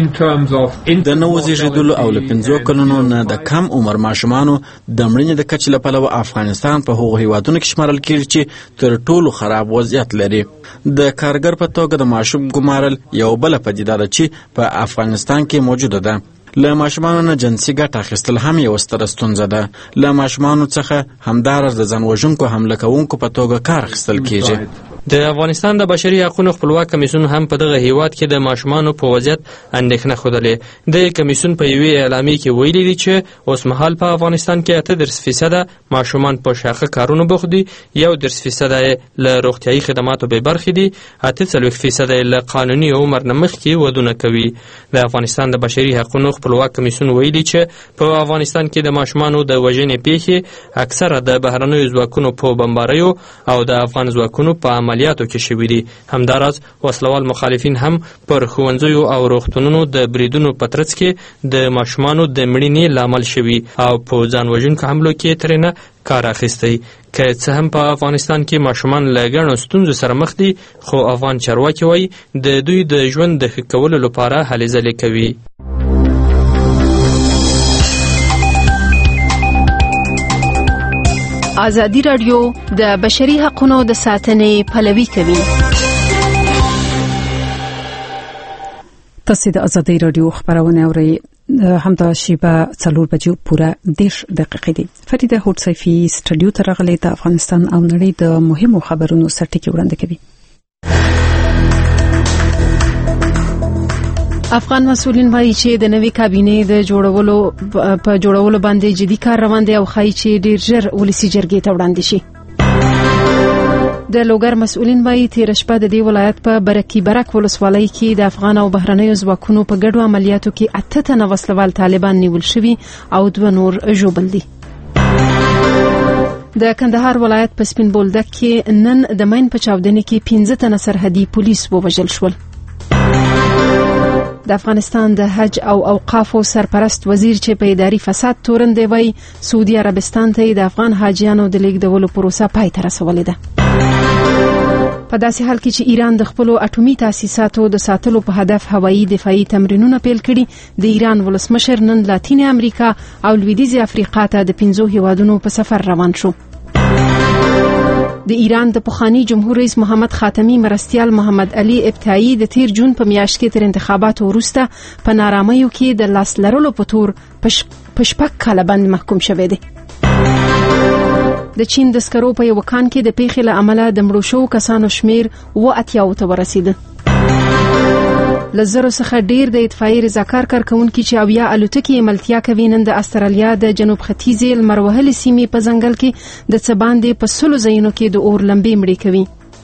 د نوو زیږیدلو او له 5 کلونو نه د کم عمر ماشومانو د مړینې د کچې له پلوه افغانستان په هغو هیوادونو کې شمارل کېږي چې تر ټولو خراب وضعیت لري. د کارګر په توګه د ماشوم ګمارل یو بله پدیده ده چې په افغانستان کې موجوده ده. له ماشومانو نه جنسي ګټه اخیستل هم یو ستره ستونزه ده. له ماشومانو څخه همداراز د ځان وژونکو حمله کوونکو په توګه کار اخیستل کېږي. د افغانستان د بشري حقوقو خپلواک کمیسیون هم په دغه هیواد کې د ماشومانو په وضعیت اندېښنه ښودلې. د کمیسیون په یوې اعلامیې کې ویلي دي چې اوسمهال په افغانستان کې 38% ماشومان په شاقه کارونو بوخت دي، 1% له روغتیايي خدماتو بې برخې دي، 48% له قانوني عمر نه مخکې ودونه کوي. د افغانستان د بشري حقوقو خپلواک کمیسیون ویلي چې په افغانستان کې د ماشومانو د وژنې پیښې اکثره د بهرنیو ځواکونو په بمباریو او د افغان ځواکونو په عملیاتو کې شوي دي. همداراز وسلوال مخالفین هم پر ښوونځیو او روغتونونو د بریدونو په ترڅ کې د ماشومانو د مړینې لامل شوي او په ځان وژونکو حملو کې ترېنه کار اخیستی. که څه هم په افغانستان کې ماشومان له ګڼو ستونزو سره مخ دي، خو افغان چارواکي وایي د دوی د ژوند د ښه کولو لپاره هلې ځلې کوي. ازادي راډیو د بشري حقوقو د ساتنې پلوي کوي. تاسو د ازادي راډیو خبرونه اورئ. همدا شیبه 4 بجو پوره 10 دقیقې دي. فریده هوت صیفی سټوډیو ته راغلي د افغانستان او نړۍ د مهمو خبرونو سرټکی وړاندې کوي. افغان مسؤلین وایي چې د نوې کابینې د جوړولو باندې جدي کار روان دی او ښایي چې ډیر ژر ولسی جرګې ته وړاندې شي. د لوګر مسؤلین وایي تیر شپه د دې ولایت په برک ولسوالۍ کې د افغان او بهرنیو ځواکونو په ګډو عملیاتو کې 8 تنه وسلوال طالبان نیول شوي او 2 نور ژوبل دي. د کندهار ولایت په سپین بولدک کې نن د ماین په چاودنې کې 15 تنه سرحدي پولیس ووژل شول. د افغانستان د حج او اوقافو سرپرست وزیر چې په اداري فساد تورن دی وایي سعودي عربستان ته د افغان حاجیانو د لیږدولو پروسه پای ته رسولې ده. په داسې حال کې چې ایران د خپل اټومي تاسیساتو د ساتلو په هدف هوایي دفاعي تمرینونه پیل کړي، د ایران ولسمشر نن لاتین امریکا او لویدیځ افریقا ته د 5 هیوادونو په سفر روان شو. د ایران د پخوانی جمهور رئیس محمد خاتمی مرستیال محمد علي ابتدایي د تیر جون په میاشت کې تر انتخاباتو وروسته په نارامیو کې د لاس لرلو په تور پشپک کاله باندې محکوم شوی دی. د چین د سکرو په یو کان کې د پیښې له امله د مړو شوو کسانو شمیر 80 ته ورسید. لزرو څخه ډیر د اطفائیې رضاکار کارکونکي چې اویا الوتکې عملتیا کوي نن د استرالیا د جنوب ختیځې لمروهلې سیمې په ځنګل کې د څه باندې په 100 ځایونو کې د اور لمبې مړې کوي.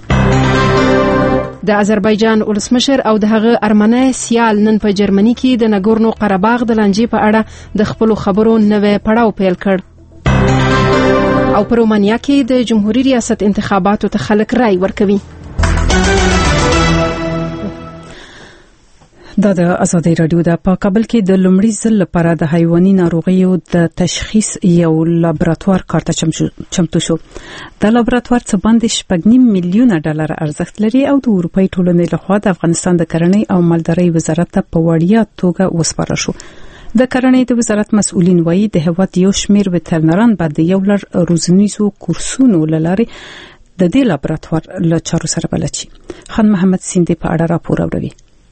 د آذربایجان ولسمشر او د هغه ارمنی سیال نن په جرمني کې د نګورنو قرهباغ د لانجې په اړه د خپل خبرو نوې پړاو پیل کړ. او په رومانیا کې د جمهوریت ریاست انتخاباتو ته خلک رائے ورکوي. دا د ازادي راډیو د په کابل کې د لومړي ځل لپاره د حیواني ناروغیو د تشخیص یو لابراتوار کار ته چمتو شو. دا لابراتوار څه باندې 8.5 میلیونه ډالر ارزښت لري او د اروپאי ټولنې لخوا د افغانستان د کرنې او مالدارۍ وزارت ته په وړیا توګه وسپارل شو. د کرنې د وزارت مسؤلین وایي د هیواد یو شمیر وترنران بعد یو لړ روزنیزو کورسونو لاره د دې لابراتوار له چارو سره بلد شي. خان محمد سیندې په اړه راپور اوري.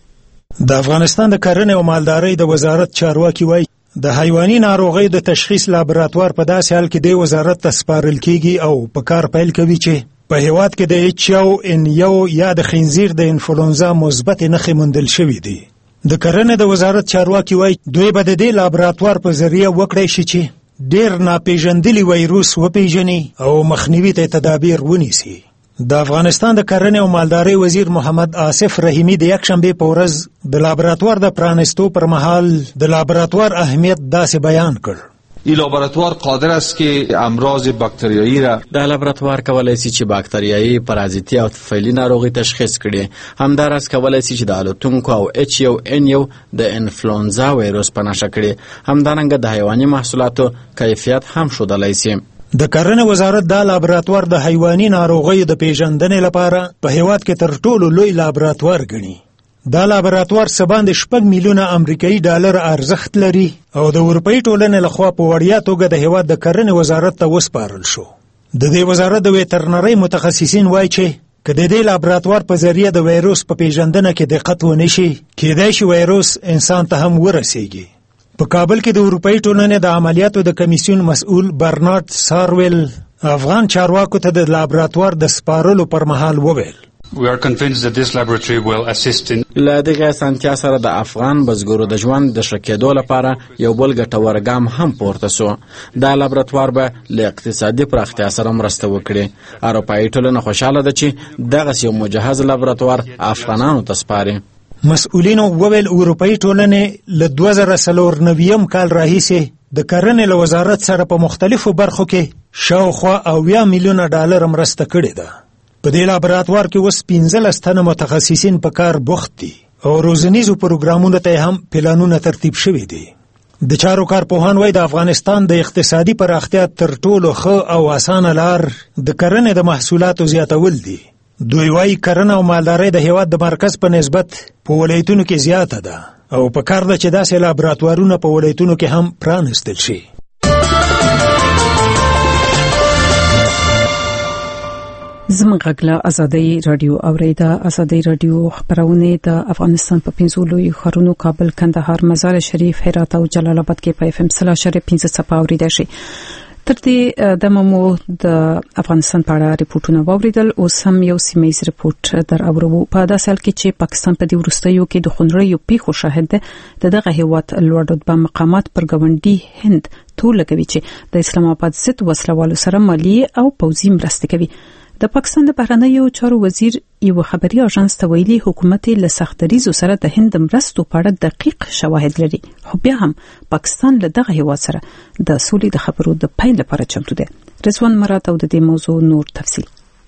د افغانستان د کرنې او مالدارۍ د وزارت چارواکي وایي د حیواني ناروغیو د تشخیص لابراتوار په داسې حال کې د وزارت ته سپارل کیږي او په کار پیل کوي چې په هیواد کې د H1N1 یا د خنزیر د انفلونزا مثبت نښې موندل شوې دي. د کرنې د وزارت چارواکي وایي دوی به د دې لابراتوار په ذریعه وکړي شي چې ډېر ناپېژندلي وایروس وپېژني او مخنیوي ته تدابیر ونیسي. د افغانستان د کرنې او مالدارۍ وزیر محمد آصف رحیمی د یکشنبه په ورځ د لابراتوار د پرانستو پر مهال د لابراتوار اهمیت داسې بیان کړ. این لابراتوار قادر است که امراض باکتریایی را دا لابراتوار کولای شي چې باکتریایی، پارازیتي او طفیلي ناروغي تشخیص کړي. همدارس کولای شي چې د الوتونکو او H1N1 د انفلونزا وایروس په نښه کړي. همدارنګه د حیواني محصولاتو کیفیت هم ښودلای شي. د کرنې وزارت دا لابراتوار د حیواني ناروغیو د پیژندنې لپاره په هیواد کې تر ټولو لوی لابراتوار ګڼي. دا لابراتوار څه باندې 6 میلیونه امریکایي ډالر ارزښت لري او د اروپאי ټولنې لخوا په وړیا توګه د هیواد د کرنې وزارت ته وسپارل شو. د دې وزارت د ویټرنرۍ متخصصین وایي چې که د دې لابراتوار په ذریعه د وایروس په پیژندنه کې دقت ونشي، کېدای شي وایروس انسان ته هم ورسیږي. په کابل کې د اروپאי ټولنې د عملیاتو د کمیسیون مسؤل برنارد سارویل افغان چارواکو ته د لابراتوار د سپارلو پر مهال وویل We are convinced that this laboratory will assist in له دغه سانتیا سره د افغان بزګرو د ژوند د ښه کېدو لپاره یو بل ګټور ګام هم پورته شو. دا لابراتوار به له اقتصادي پراختیا سره مرسته وکړي. اروپאי ټولنه خوشاله ده چې دغه یو مجهز لابراتوار افغانانو ته سپاري. مسؤلینو وویل اروپאי ټولنې له 2009 کال راهیسې د کرنې له وزارت سره په مختلفو برخو کې شاوخوا 80 میلیونه ډالر مرسته کړې ده. په دې لابراتوار کې اوس 15 تنه متخصصین په کار بوخت دي او روزنیزو پروګرامونو ته هم پلانونه ترتیب شوي دي. د چارو کارپوهان وایي د افغانستان د اقتصادي پراختیا تر ټولو ښه او اسانه لار د کرنې د محصولاتو زیاتول دي. دوی وایي کرنه او مالداري د هیواد د مرکز په نسبت په ولایتونو کې زیاته ده او په کار ده چې داسې لابراتوارونه په ولایتونو کې هم پرانستل شي. زموږ غږ ازادي رادیو اوریدا. ازادي رادیو خبرونه د افغانستان په 15 لوی ښارونو کابل، کندهار، مزار شریف، هرات او جلال آباد کې په FM 3.15 صفه اوریدل شي. تر دې د ممو د افغانستان په اړه ریپورتونه واوریدل. اوس هم یو سیمایي ریپورت در اورو. په داسې حال کې چې پاکستان په دې وروستیو کې د خونړیو پیښو شاهد ده، دغه هیواد لوړ رتبه مقامات پر ګاونډي هند تور لګوي چې د اسلام آباد ضد وسلوالو سره مالی او پوځي مرستې کوي. د پاکستان د بهرنیو چارو وزیر یو خبري اژانس ته ویلي حکومت له سختریزو سره د هند مرستو په اړه دقیق شواهد لري، خو بیا هم پاکستان له دغه هیواد سره د سولې د خبرو د پیل لپاره چمتو دی. رضوان مراد او د دې موضوع نور تفصیل.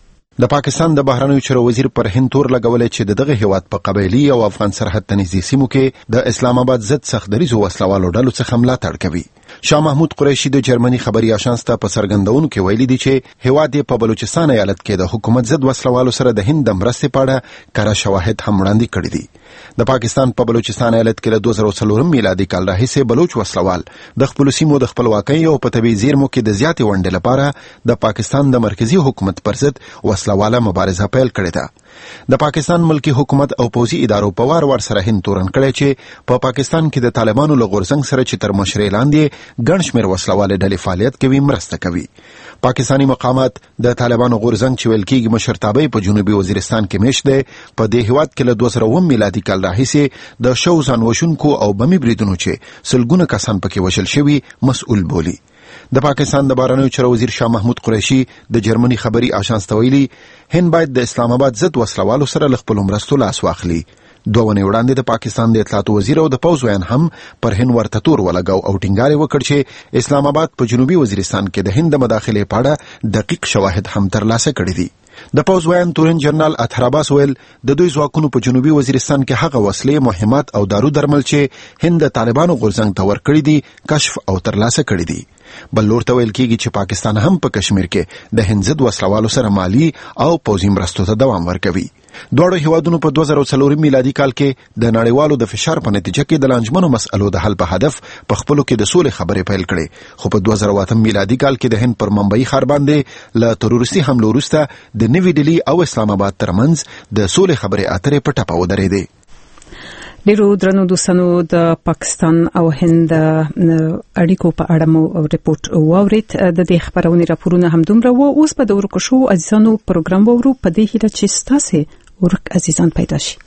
د پاکستان د بهرنیو چارو وزیر پر هند تور لګولې چې دغه هیواد په قبایلی او افغان سرحد ته نږدې سیمو کې د اسلام آباد ضد سختریزو وسلوالو ډلو څخه ملاتړ کوي. شاه محمود قریشي د جرمني خبري اژانس ته په څرګندونو کې ویلي دي چې هیواد په بلوچستان ایالت کې د حکومت ضد وسلوالو سره د هند د مرستې په اړه کره شواهد هم وړاندې کړي دي. د پاکستان په بلوچستان ایالت کې له 2004 میلادي کال راهیسې بلوچ وسلوال د خپل سیمو د خپلواکۍ او په طبي زیرمو کې د زیاتې ونډې لپاره د پاکستان د مرکزی حکومت پر ضد وسلواله مبارزه پیل کړې ده. د پاکستان ملکی حکومت او پوځي ادارو په وار سره هند تورن کړی چې په پاکستان کې د طالبانو له غورځنګ سره چې تر مشرۍ لاندې ګڼ شمېر وسلواله ډلې فعالیت کوي مرسته کوي. پاکستانی مقامات د طالبانو غورځنګ چې ویل کېږي مشرتابه په جنوبي وزیرستان کې میشت دی، په دې هیواد کې له 2009 میلادي کال راهیسې د شو ځان وژونکو او بمي بریدونو چې سلګونه کسان پکې وژل شوي مسؤل بولي. د پاکستان د بهرنیو چارو وزیر شاه محمود قریشي د جرمني خبري اژانس ته ویلي هند باید د اسلام آباد ضد وسلوالو سره له خپلو مرستو لاس واخلي. 2 ونې وړاندې د پاکستان د اطلاعاتو وزیر او د پوځ ویان هم پر هند ورته تور ولګاو او ټینګار وکړ چې اسلام آباد په جنوبي وزیرستان کې د هند مداخلې په اړه دقیق شواهد هم ترلاسه کړي دي. د پوځ ویان تورن جنرال اطهر عباس ویل د دوی ځواکونو په جنوبي وزیرستان کې هغه وسلې، مهمات او دارو درمل چې هند د طالبانو غورځنګ ته ورکړي دي کشف او ترلاسه کړي دي. بل لور ته ویل کېږي چې پاکستان هم په کشمیر کې د هند ضد وسلوالو سره مالی او پوځي مرستو ته دوام ورکوي. دواړو هیوادونو په 2004 میلادي کال کې د نړیوالو د فشار په نتیجه کې د لانجمنو مسألو د حل په هدف په خپلو کې د سولې خبرې پیل کړې، خو په 2008 میلادي کال کې د هند پر ممبئی ښار باندې له تروریستي حملو وروسته د نوې ډیلي او اسلام آباد ترمنځ د سولې خبرې اترې په ټپه ودرېدې. ډیرو درنو دوستانو، د پاکستان او هند اړیکو په اړه مو ریپورت واورید. د دې خبرونې راپورونه هم دومره وو. اوس په دورو کې شو عزیزانو پروګرام وورو په دې هیله چې ستاسو ورک عزیزان پیدا شي.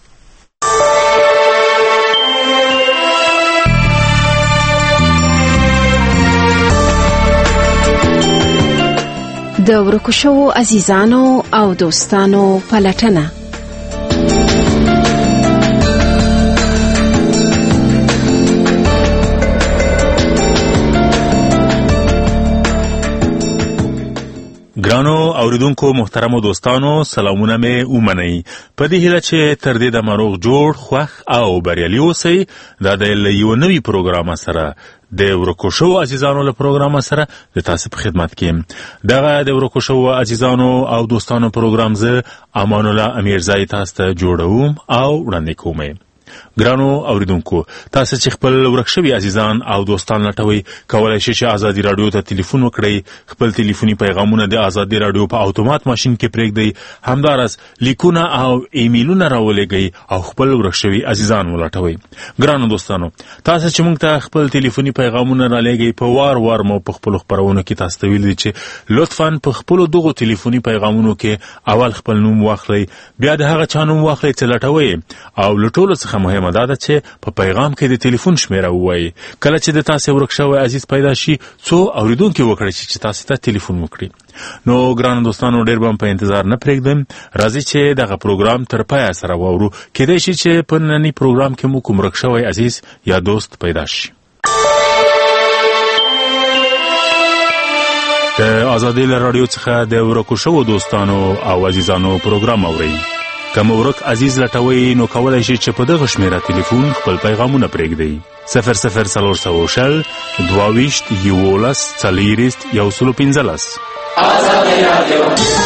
د ورکو شو عزیزانو او دوستانو پلټنه. ګرانو اوریدونکو محترمو دوستانو، سلامونه مې ومنئ. په دې هیله چې تر دې د مروغ جوړ، خوښ او بریالي اوسئ. دا د یو نوي پروګرام سره د ورکو شو عزیزانو له پروګرام سره د تاسو په خدمت کې دغه د ورکو شو عزیزانو او دوستانو پروګرام زه امان الله امیرزای تاسو ته جوړوم او وړاندې کوم. ګرانو اوریدونکو، تاسو چې خپل ورک شوي عزیزان او دوستان لټوي، کولای شئ چې ازادي رادیو ته ټلیفون وکړئ. خپل ټلیفوني پیغامونه د ازادي رادیو په اتومات ماشين کې پرېږدئ. همدارس لیکونه او ایمیلونه راولېږئ او خپل ورک شوي عزیزان ولټوي. ګرانو دوستانو، تاسو چې موږ ته خپل ټلیفوني پیغامونه رالېږئ، په وار مو په خپل خبرونو کې تاسو ته ویل دي چې لطفاً په خپل دغه ټلیفوني پیغامونو کې اول خپل نوم واخلئ، بیا د هغه چا نوم واخلئ چې لټوي، او لټولو څخه مهمه دا ده چې په پیغام کې د ټلیفون شمیره ووایي. کله چې د تاسو ورک شوی عزیز پیدا شي، څو اوریدونکو وکړي چې تاسو ته ټلیفون وکړي. نو ګران دوستانو، ډېر به په انتظار نه پرېږدم. راځي چې دغه پروګرام تر پایه سره واورو. کېدای شي چې په ننني پروګرام کې مو کوم ورک شوی عزیز یا دوست پیدا شي. د آزادۍ له رادیو څخه د ورکو شوو دوستانو او عزیزانو پروګرام اورئ. که مو ورک عزیز لټوئ نو کولی شئ چې په دغه شمیره تلیفون خپل پیغامونه پرېږدئ. 00400 22 11 40 115. آزادۍ رادیو.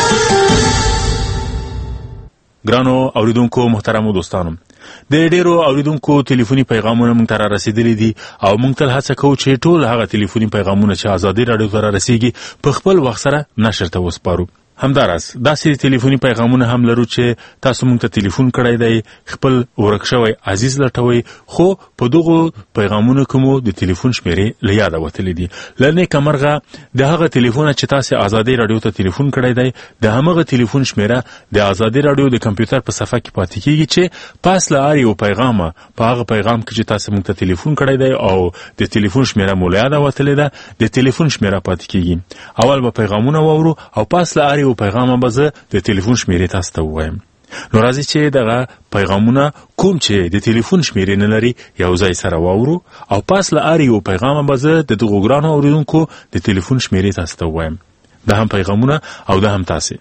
ګرانو اوریدونکو محترمو دوستانو، د ډیرو اوریدونکو ټلیفوني پیغامونه موږ ته را رسیدلي دي او موږ تل هڅه کوو چې ټول هغه ټلیفوني پیغامونه چې آزادۍ رادیو ته را رسیږي په خپل وخت سره نشر ته وسپارو. همداراز داسې ټلیفوني پیغامونه هم لرو چې تاسو موږ ته ټلیفون کړی دی، خپل ورک شوی عزیز لټوئ، خو په دغو پیغامونو کې مو د ټلیفون شمیرې له یاده وتلې دي. له نیکه مرغه د هغه ټلیفونه چې تاسو آزادۍ رادیو ته ټلیفون کړی دی د همغه ټلیفون شمیره د آزادۍ رادیو د کمپیوټر په صفحه کې پاتې کیږي چې پاس له هر یو پیغامه په هغه پیغام کې چې تاسو موږ ته ټلیفون کړی دی او د ټلیفون شمیره مو له یاده وتلې ده د ټلیفون شمیره پاتې کیږي. اول به پیغامونه واورو او پاس له هر یو پیغامه به زه د ټلیفون شمیرې تاسو ته ووایم. نو راځئ چې دغه پیغامونه کوم چې د ټلیفون شمیرې نه لري یو ځای سره واورو او پاس له هر یو پیغامه به زه د دغو ګرانو اورېدونکو د ټلیفون شمیرې تاسو ته ووایم. دا هم پیغامونه او دا هم تاسې.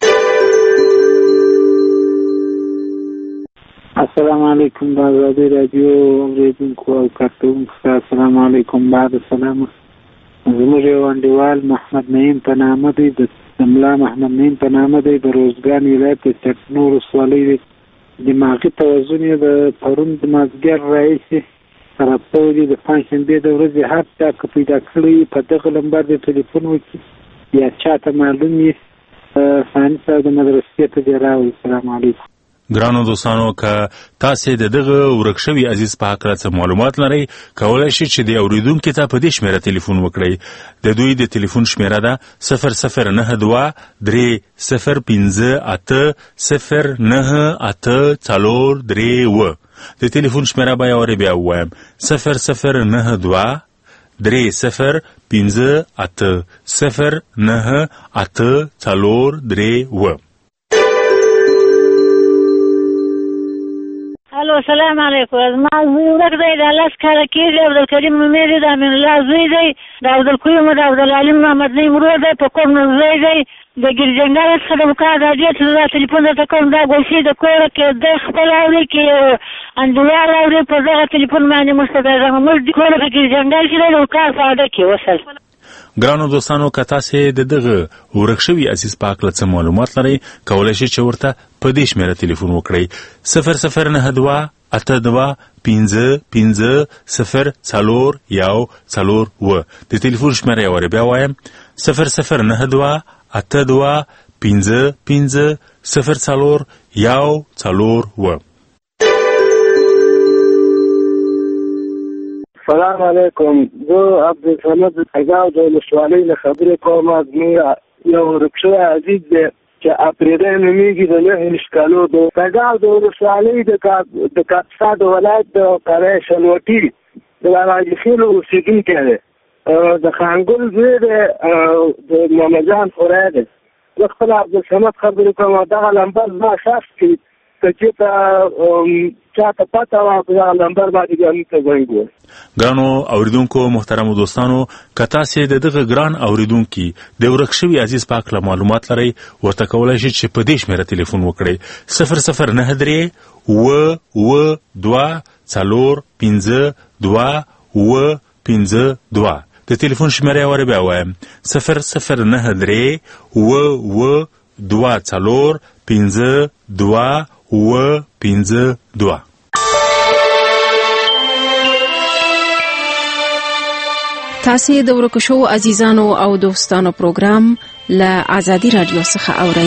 السلام علیکم د آزادۍ رادیو اورېدونکو او کارکوونکو، السلام علیکم. بعد السلام. زموږ یو انډیوال محمد نعیم په نامه دی، د ملا محمد نعیم په نامه دی، د روزګان ولایت د چکنو ولسوالۍ دی. دماغي توازن یې د پرون د مازدیګر راهیسې خراب شوی دی. د پنجشنبې د ورځې هر چا که پیدا کړی په دغه نمبر د ټلیفون وکړي یا چاته معلوم وي ثاني صاحب د مدرسې ته دې راوړي. السلام علیکم. ګرانو دوستانو، که تاسې د دغه ورک شوي عزیز په هکله څه معلومات لرئ کولی شئ چې د اورېدونکي ته په دې شمیره ټلیفون وکړئ. د دوی د ټلیفون شمیره ده 0092 305 098 د ټلیفون شمیره به یې وارې بیا ووایم 0092 305 098 الو سلام علیکم. زما زوی ورک دی، د 10 کاله کېږي. عبدالکریم نومې دی، د امین الله زوی دی، د عبدالقیوم د عبدالعلیم محمد نعیم ورور دی، په کوم ځای دی د ګیرجنګل څخه د مقا راډیو ته دا ټلیفون درته کوم. دا ګوشي د کوره کې د خپل اوري کې انډیوال اوري په دغه ټلیفون باندې مستدرم موږ د کوره په ګیرجنګل کې د مقا ساده کې وصل. ګرانو دوستانو، که تاسې د دغه ورک شوي عزیز په هکله څه معلومات لرئ کولی شئ چې ورته په دې شمیره ټلیفون وکړئ 0092 82 55 0 د ټلیفون شمیره یې وارې بیا وایم 0092 82 55 0 سلام علیکم. زه عبدالصمد اګاو د ولسوالۍ نه خبرې کوم. زموږ یو ورک شوی عزیز دی چې اپریدی نومیږي، د 9 کالو د اګاو د ولسوالۍ د کاپیسا د ولایت د قلعه شلوټي د راجي خیلو اوسېدونکی دی. د خانګل زوی دی، د محمدجان خوری دی. زه خپل عبدالصمد خبرې کوم. دغه لمبر زما شخص کې چې چاته پته وه په دغه نمبر باندې بیا موږ ته زنګ ووایي. ګرانو اوریدونکو محترمو دوستانو، که تاسې د دغه ګران اوریدونکي د ورک شوي عزیز په هکله معلومات لرئ ورته کولی شئ چې په دې شمیره ټلیفون وکړئ 0093 2 4 5 2 52. د ټلیفون شمیره یې وارې بیا وایم 0093 2 4 5 2 تاسې د ورکو شوو عزیزانو او دوستانو پروګرام له آزادۍ رادیو څخه اورئ.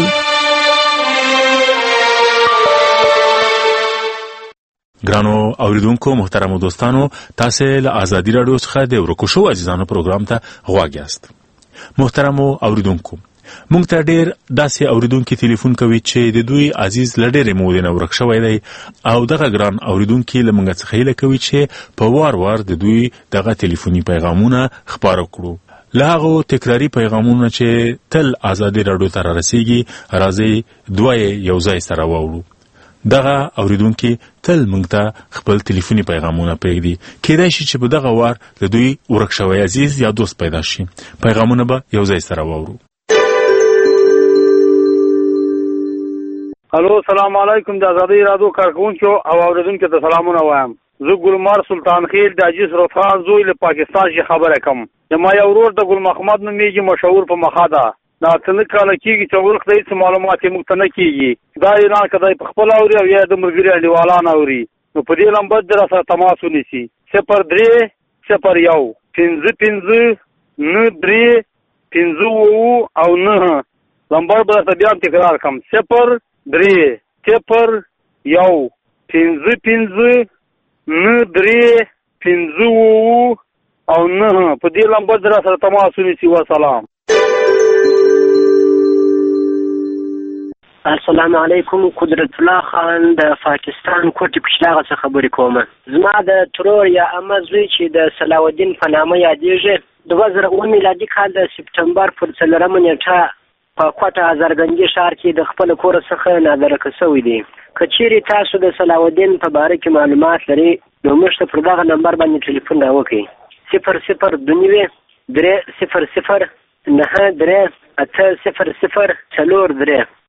ګرانو اوریدونکو محترمو دوستانو، تاسې له آزادۍ رادیو څخه د ورکو شوو عزیزانو پروګرام ته غوږ یاست. محترمو اوریدونکو، موږ ته ډېر داسې اوریدونکي ټلیفون کوي چې د دوی عزیز له ډېرې مودې نه ورک شوی دی او دغه ګران اوریدونکي له موږ څخه هیله کوي چې په وار وار د دوی دغه ټلیفوني پیغامونه خپاره کړو. له هغو تکراري پیغامونه چې تل آزادۍ راډیو ته رارسیږي راځئ دوه یې یو ځای سره واورو. دغه اوریدونکو تل موږ ته خپل ټلیفوني پیغامونه پرېږدي. کېدای شي چې په دغه وار د دوی ورک شوی عزیز یا دوست پیدا شي. پیغامونه به یو ځای سره واورو. الو، سلام علیکم. د آزادۍ رادیو کارکونکو او اوریدونکو ته سلامونه وایم. زه ګلمار سلطان خیل د عجیز روخان زوی له پاکستان څخه خبره کوم. زما یو ورور د ګل محمد نومیږي، مشهور په مخاده. دا څنګه کال کېږي چې ورخ د هیڅ معلومات یې موږ ته نه کېږي. دا اعلان کدی په خپل اوري او یا د مرګري اړیوالان اوري. نو په دې نمبر در سره تماس ونیسي 03 01 55 93 59 او 9. نمبر به درته بیا تکرار کوم 03 01 55 93 59 او 9. په دې نمبر در سره تماس ونیسي. والسلام. السلام علیکم. قدرت الله خان د پاکستان کوټې پښلاغه څخه خبرې کوم. زما د ترور یا عمه زوی چې د صلاح الدین په نامه یادېږي 2009 میلادي کال د سپتمبر پر 4 نیټه په کوټه هزارګنجي ښار کې د خپل کور څخه نادرکه شوی دی. که چیرې تاسو د صلاح الدین په باره کې معلومات لرئ نو موږ ته پر دغه نمبر باندې ټلیفون راوکړئ 0029 300 93 800 43.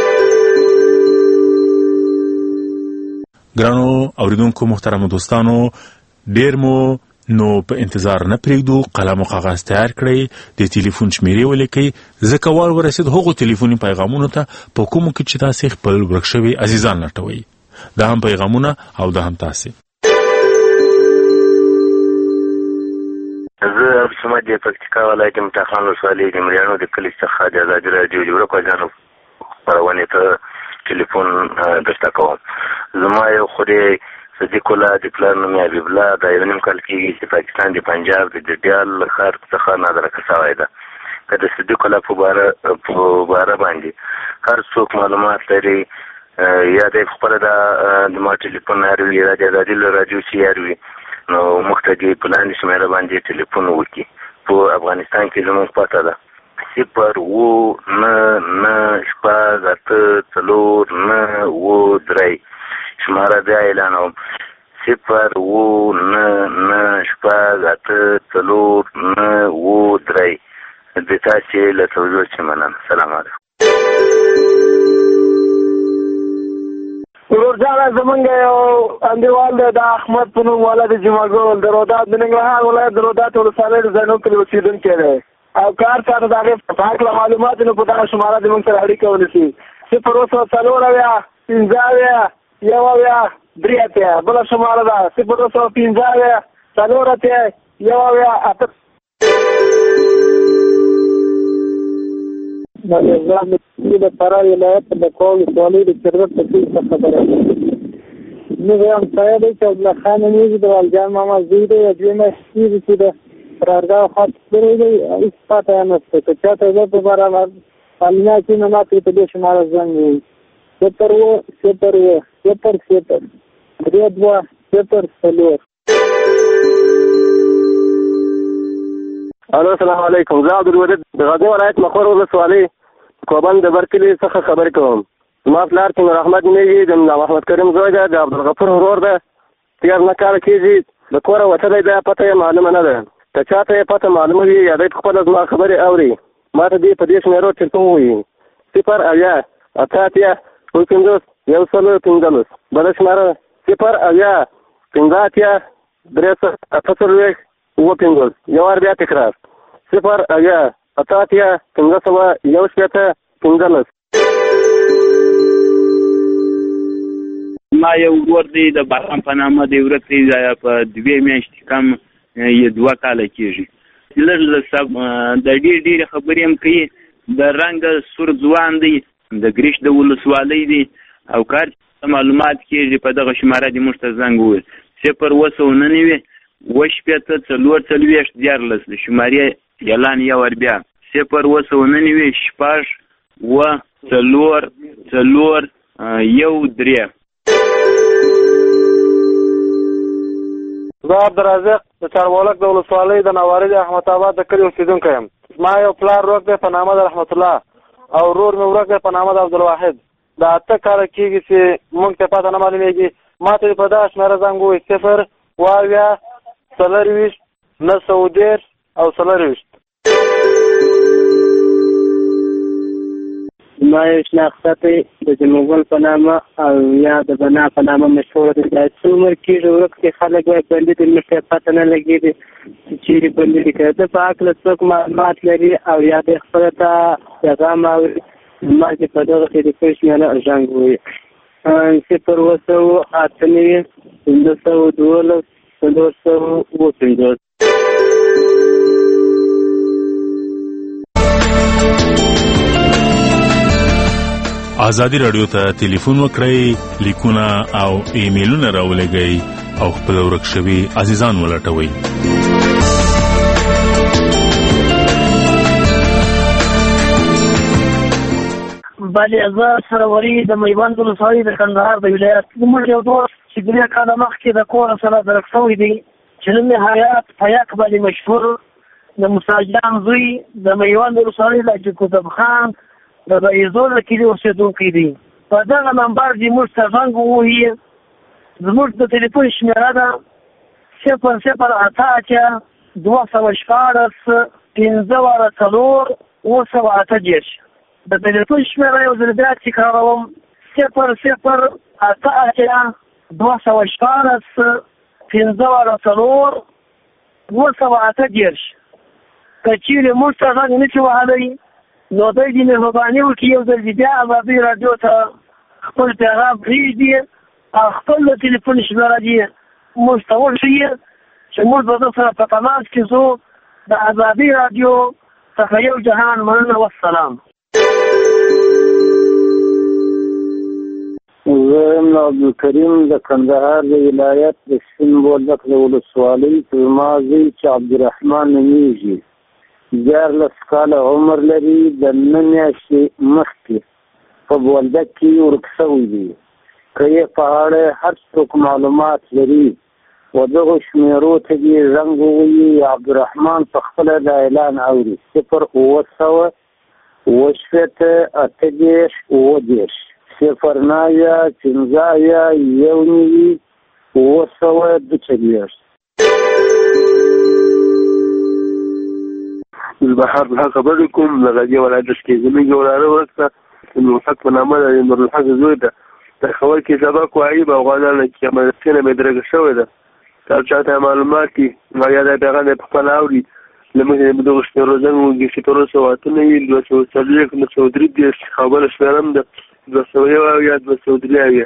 ګرانو اوریدونکو محترم دوستانو، ډیر مو نو په انتظار نه پرېږدو. قلم او کاغذ تیار کړئ، د ټلیفون شمیرې ولیکئ، ځکه وار ورسید هغو ټلیفوني پیغامونو ته په کومو کې چې تاسې خپل ورک شوي عزیزان لټوئ. دا هم پیغامونه او دا هم تاسې. زه عبدالصمد د پکتیکا ولایت متخان ولسوالۍ د مریانو د کلي څخه د ازادي راډیو د ورک وژنو خپرونې ته ټلیفون درته کوم. زما یو خورې صدیق الله د پلار نوم یې حبیب الله دا یو نیم کال کېږي چې پاکستان د پنجاب د جډیال ښار څخه نادرکه شوی ده. که د صدیق الله په باره باندې هر څوک معلومات لري یا د خپله د ما ټلیفون اروي یا د ازادي راډیو چې اروي نو موږ ته دې په لاندې شمېره باندې ټلیفون وکړي. په افغانستان کې زموږ پته ده 0-9-8-4-9-3 شماره بیا اعلانوم 0-9-8-4-9-3 د تاسې له توجه چې مننه. سلام علیکم. ورورجانه زمونږ یو انډیوال دی د احمد په نوم والا د جمعګل د رودات د ننګرهار ولایت د رودات ولسوالۍ د زینو کلي اوسېدونکی دی او کار سره د هغې په هکله معلومات نو په دغه شماره د موږ سره اړیکه ونیسي 0-2-4-1-3 بله شماره ده 0-2-5-4-1-8. د فراه ولایت د کول ولسوالۍ د چرګټ په کلي څخه خبره کوم. موږ یم سید چې عبدالله خان نومیږي د والجان ماما زوی دی. دوی مشهور چې د فرارګاه خط کړی دی هېڅ پته یې نشته. که چاته زه په باره معلومات وي نو ما ته په دې شماره زنګ ووایي 0-0-0-0-32-0-4. الو، السلام علیکم. زه عبدالودود د غزني ولایت مخور ولسوالۍ کوبند د برکلي څخه خبرې کوم. زما پلار چې نور احمد نومیږي د محمد کریم زوی ده، د عبدالغفور ورور ده. 13 کاله کېږي د کوره وتلی ده، پته یې معلومه نه ده. که چاته یې پته معلومه وي یا دی پخپله زما خبرې اوري ما ته دې په دې شمېرو ټلیفون ووایي 0-8-8-150-150. بله شماره 0-8-5-3-4-50. یو وار بیا تکرار 0-8-8-5-150. ما یو ورور دی د باران په نامه دی ورک دی په 2 میاشتې کم 2 کاله کېږي. لږ د ډېرې خبرې هم کوي. د رنګ سور ځوان دی، د ګریش د ولسوالۍ دی او کار معلومات کېږي په دغه شماره دی موږ ته زنګ وویل 0-9-4-14 د شمارې اعلان یو ور بیا 0-9-4-4-1-3. زه عبدالرزاق د چارمولک د ولسوالۍ د نواري د احمد آباد د کلي اوسېدونکی یم. ما یو پلار ورک دی په نامه د رحمت الله او ورور مې ورک دی په نامه د عبدالواحد. دا 8 کاله کېږي چې موږ ته پته نه معلومېږي. ما ته په دغه شمېره زنګ ووایي 0 اویا 24 910 او 24. ما یو شناخته د جمهور په نامه او یا د بنا په نامه مشهور دی. دا څو عمر کېږي ورک چې خلک وایي بندي د مشته پته نه لګېږي چې چیرې بندي دي. که د په هکله څوک معلومات لري او یا د خپله ته پیغام اوري ما چې په دغه ټلیفون شمېره زنګ ووایي 0 ازادي رادیو ته ټلیفون وکړئ، لیکونه او ایمیلونه راولېږئ او خپل ورک شوي عزیزان ولټوئ. بله زه سروري د میوند ولسوالۍ د کندهار د ولایت زموږ یو دوست چې 3 کاله مخکې د کور سره درک شوی دی چې نوم یې حیات حیاک باندې مشهور د مساجان زوی د میوند ولسوالۍ د کوتب خان د ایزول کلي اوسېدونکی دی. په دغه نمبر دې موږ ته زنګ ووهي. زموږ د ټلیفون شمېره ده 008 214 15 د ټلیفون شمېره یو ځل بیا تکراروم 008 214 15 که چیرې موږ ته غږ نه شي وهلی نو دوی دې مهرباني وکړي یو ځل بیا ازادي راډیو ته خپل پیغام پرېږدي او خپل د ټلیفون شمېره دې موږ ته وښیي چې موږ به ده سره په تماس کې ځو. د ازادي راډیو څخه یو جهان مننه. والسلام. زه یم عبدالکریم د کندهار د ولایت د سپین بولدک د ولسوالۍ زما زوی چې عبدالرحمن نومیږي 14 کاله عمر لري. د 9 میاشتې مخکې په بولدک کې ورک شوی دی. که یې په اړه هر څوک معلومات لري و دغو شمېرو ته دې زنګ ووهي. عبدالرحمن په خپله دا اعلان اوري 0 9 8 0 9 15 البحر ها خبركم لغايه ولا دشكي زميږ وراره ورسته نو حق په نامه د نور الحق زوی ده د خبر کې سبق وایي په افغانانو کې امریکا مې درګه شوې ده. تر چاته معلومات دي ما یاد پیغام په خپل اوري لمه دې دغه شنو زنګ کې 230 خبر شمرم ده 200 یا 203.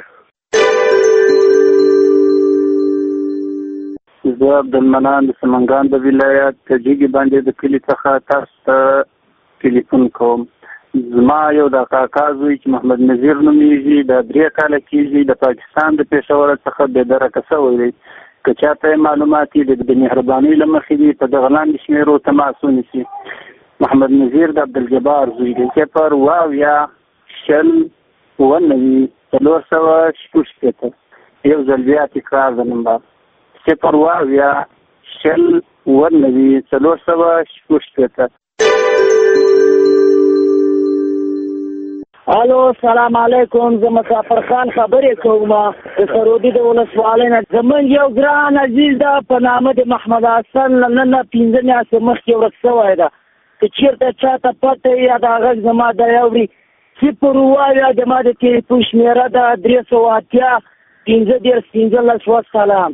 زه عبدالمنان د سمنګان د ولایت تجیګي باندې د کلي څخه تاسو ته ټلیفون کوم. زما یو د کاکا زوی چې محمد نذیر نومیږي د 3 کاله کېږي د پاکستان د پېښور څخه بېدرکه شوی دی. که چاته معلومات یې د مهربانۍ له مخې دي په دغه لاندې شمېرو تماس ونیسي. محمد نذیر د عبدالجبار زوی دی 0 اویا 90 460 یو ځل بیا تکرار د نمبر 0 اویا 90 460. الو سلام علیکم. زه مسافر خان خبرې کوم د سرودي د ولسوالۍ نه. زمونږ یو ګران عزیز ده په نامه د محمد حسن نن 15 میاشتې مخکې ورک شوی ده. که چېرته چاته پته یا د غږ زما د اوري 0 اویا زما د ټلیفون شمېره ده 380 15 والسلام.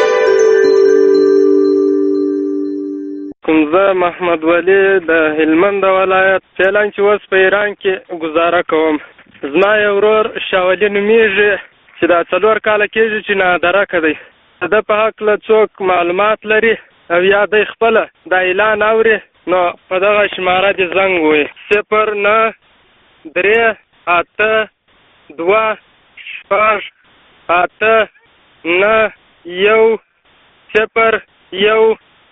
زه محمد ولی د هلمند ولایت فعلا چې اوس په ایران کې گزاره کوم. زما یو ورور شاولي نومیږي چې دا 4 کاله کېږي چې نادرکه دی. د په هکله څوک معلومات لري او یا دی خپله دا اعلان اوري نو په دغه شماره دې زنګ ووهي 0 9 3 8 2 6 8 9 1 0 1.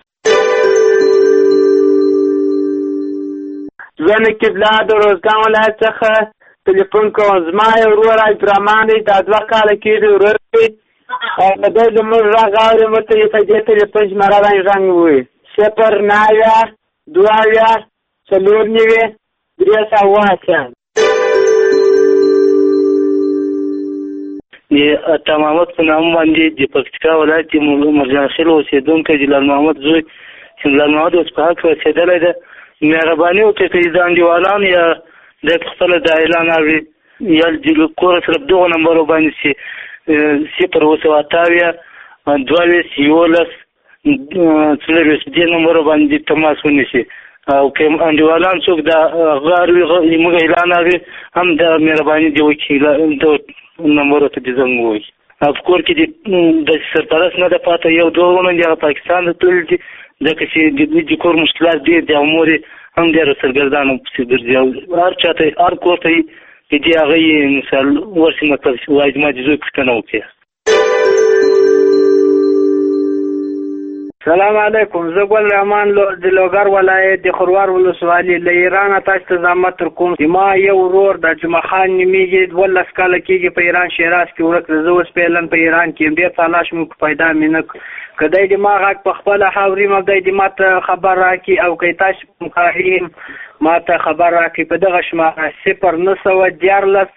زه نقیبالله د روزګان ولایت څخه ټلیفون کوم. زما یو ورور عبدالرحمن دی دا 2 کاله کېږي ورور دی او د دوی زموږ غږ اوري موږ ته یې په دې ټلیفون شمېره باندې زنګ ووهي 0 9 2 4 3 8. د عطا محمد په نامه باندې د پکتیکا ولایت کې مرجان خیل اوسېدونکی جلال محمد زوی چې جلال محمد اوس په حق رسېدلی ده. مهرباني وکړئ که د انډیوالان یا د خپله د اعلان اوري یا د کور سره په دغو نمبرو باندې چې 028 22 11 څلوېښت دې نمبرو باندې تماس ونیسي او که انډیوالان څوک د هغه اروي موږ اعلان اوري هم د مهرباني دې وکړي د نمبرو ته دې زنګ ووایي. په کور کې د سرپرست نه ده پاته یو دوه ونه دي هغه پاکستان ته تللي دي ځکه چې د کور مشکلات ډېر دي او مور یې هم ډېره سرګردانه پسې ګرځي او هر چا ته هر کور ته چې دې هغه یې مثال ورسې مطلب وایي زما د زوی پوښتنه وکړي. سلام علیکم. زه ګل رحمان د لوګر ولایت د خروار ولسوالي له ایران تاسو ته زحمت کوم. ما یو ورور د جمعه خان نومیږي 12 کاله کېږي په ایران شیراز کې ورک زه اوس په اعلان په ایران کې ډېر تلاش مو پیدا مې نه کدی د ما غږ په خپل حاوري مبدای د ماته خبر راکې او که تاسو مخاهیم ماته خبر راکې په دغه شماره 0914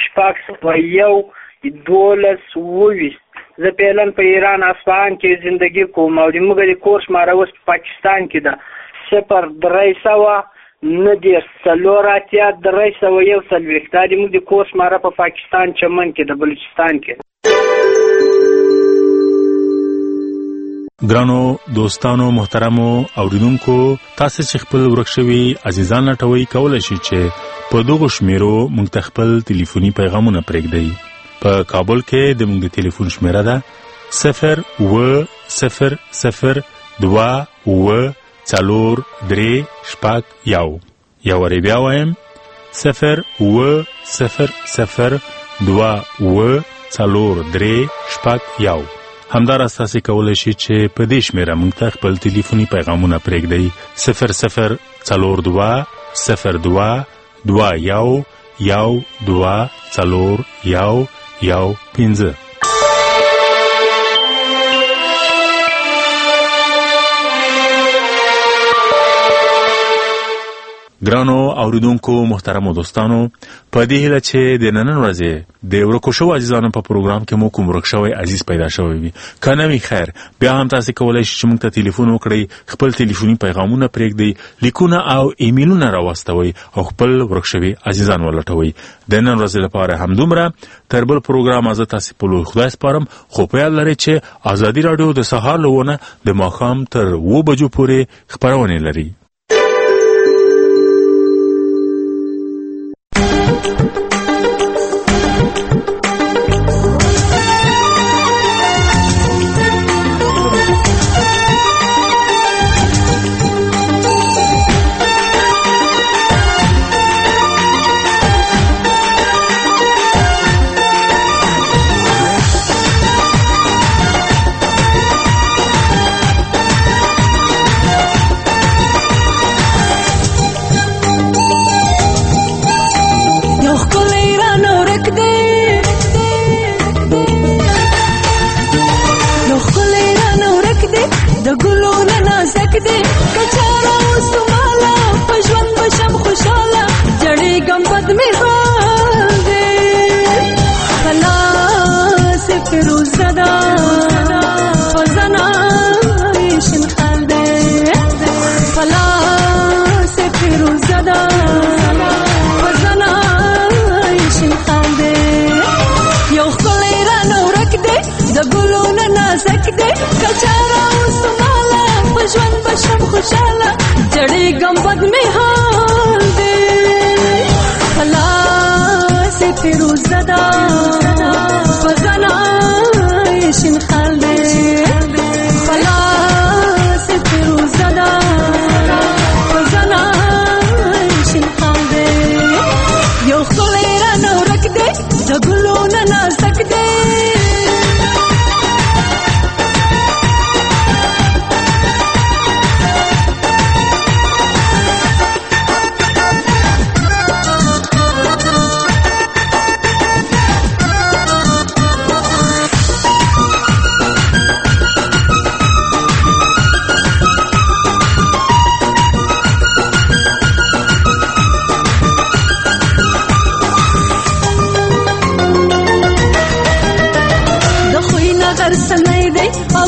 شپږ 12 زه پیلن په ایران اصفهان کې زندگی کوم او د موږ د کور شماره اوس په پاکستان کې ده 0300 90 سلوراتیا 301 دا د موږ د کور شماره په پاکستان چمن کې د بلوچستان کې. ګرانو دوستانو محترمو اوریدونکو تاسو چې خپل ورکشوي عزیزان لټوي کولای شئ چې په دغه شمیرو موږ ته خپل ټلیفوني پیغامونه پرېږدئ. په کابل کې د موږ د ټلیفون شمیره ده 08004 یا وری بیا وایم 08004 همدار اساسي کولای شي چې په دې شمیره موږ ته خپل ټلیفوني پیغامونه پرېږدئ 00221 ګرانو اوریدونکو محترمو دوستانو په دې هیله چې د ننن ورځې د ورکو شو عزیزانو په پروګرام کې مو کوم ورک شوی عزیز پیدا شوی وي کنه وی خیر بیا هم تاسو کولای شئ چې موږ ته ټلیفون وکړئ خپل ټلیفوني پیغامونه پرېږدئ لیکونه او ایمیلونه راوستوي او خپل ورک شوی عزیزان ولټوي د نن ورځې لپاره همدومره تر بل پروګرام از تاسو په لوی خدای سپارم خو په یاد لرئ چې ازادي رادیو د سهار لونه د ماښام تر 2 بجو پورې خبرونه لري.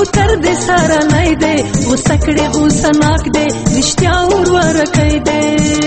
تر دې سره نه دی غوسه کړې غوسه ناک دی رښتیا ورکوي دی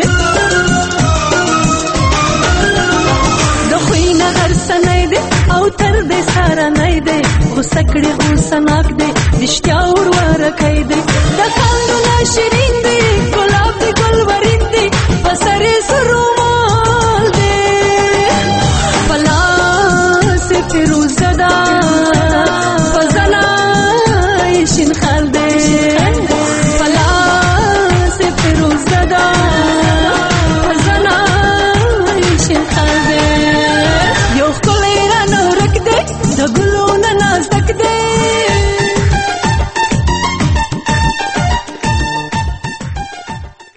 د خوی نه هر څه نه دی او تر دې سره نه دی غوسه کړې غوسه ناک دی رښتیا ورکوي دی د خندونه شیرین دی ګلاب دی ګل ورین دی په سر یې سرومال دی په لاس یې فیروزه ده په زنه یې شین خال دی په لاس یې فیروزه ده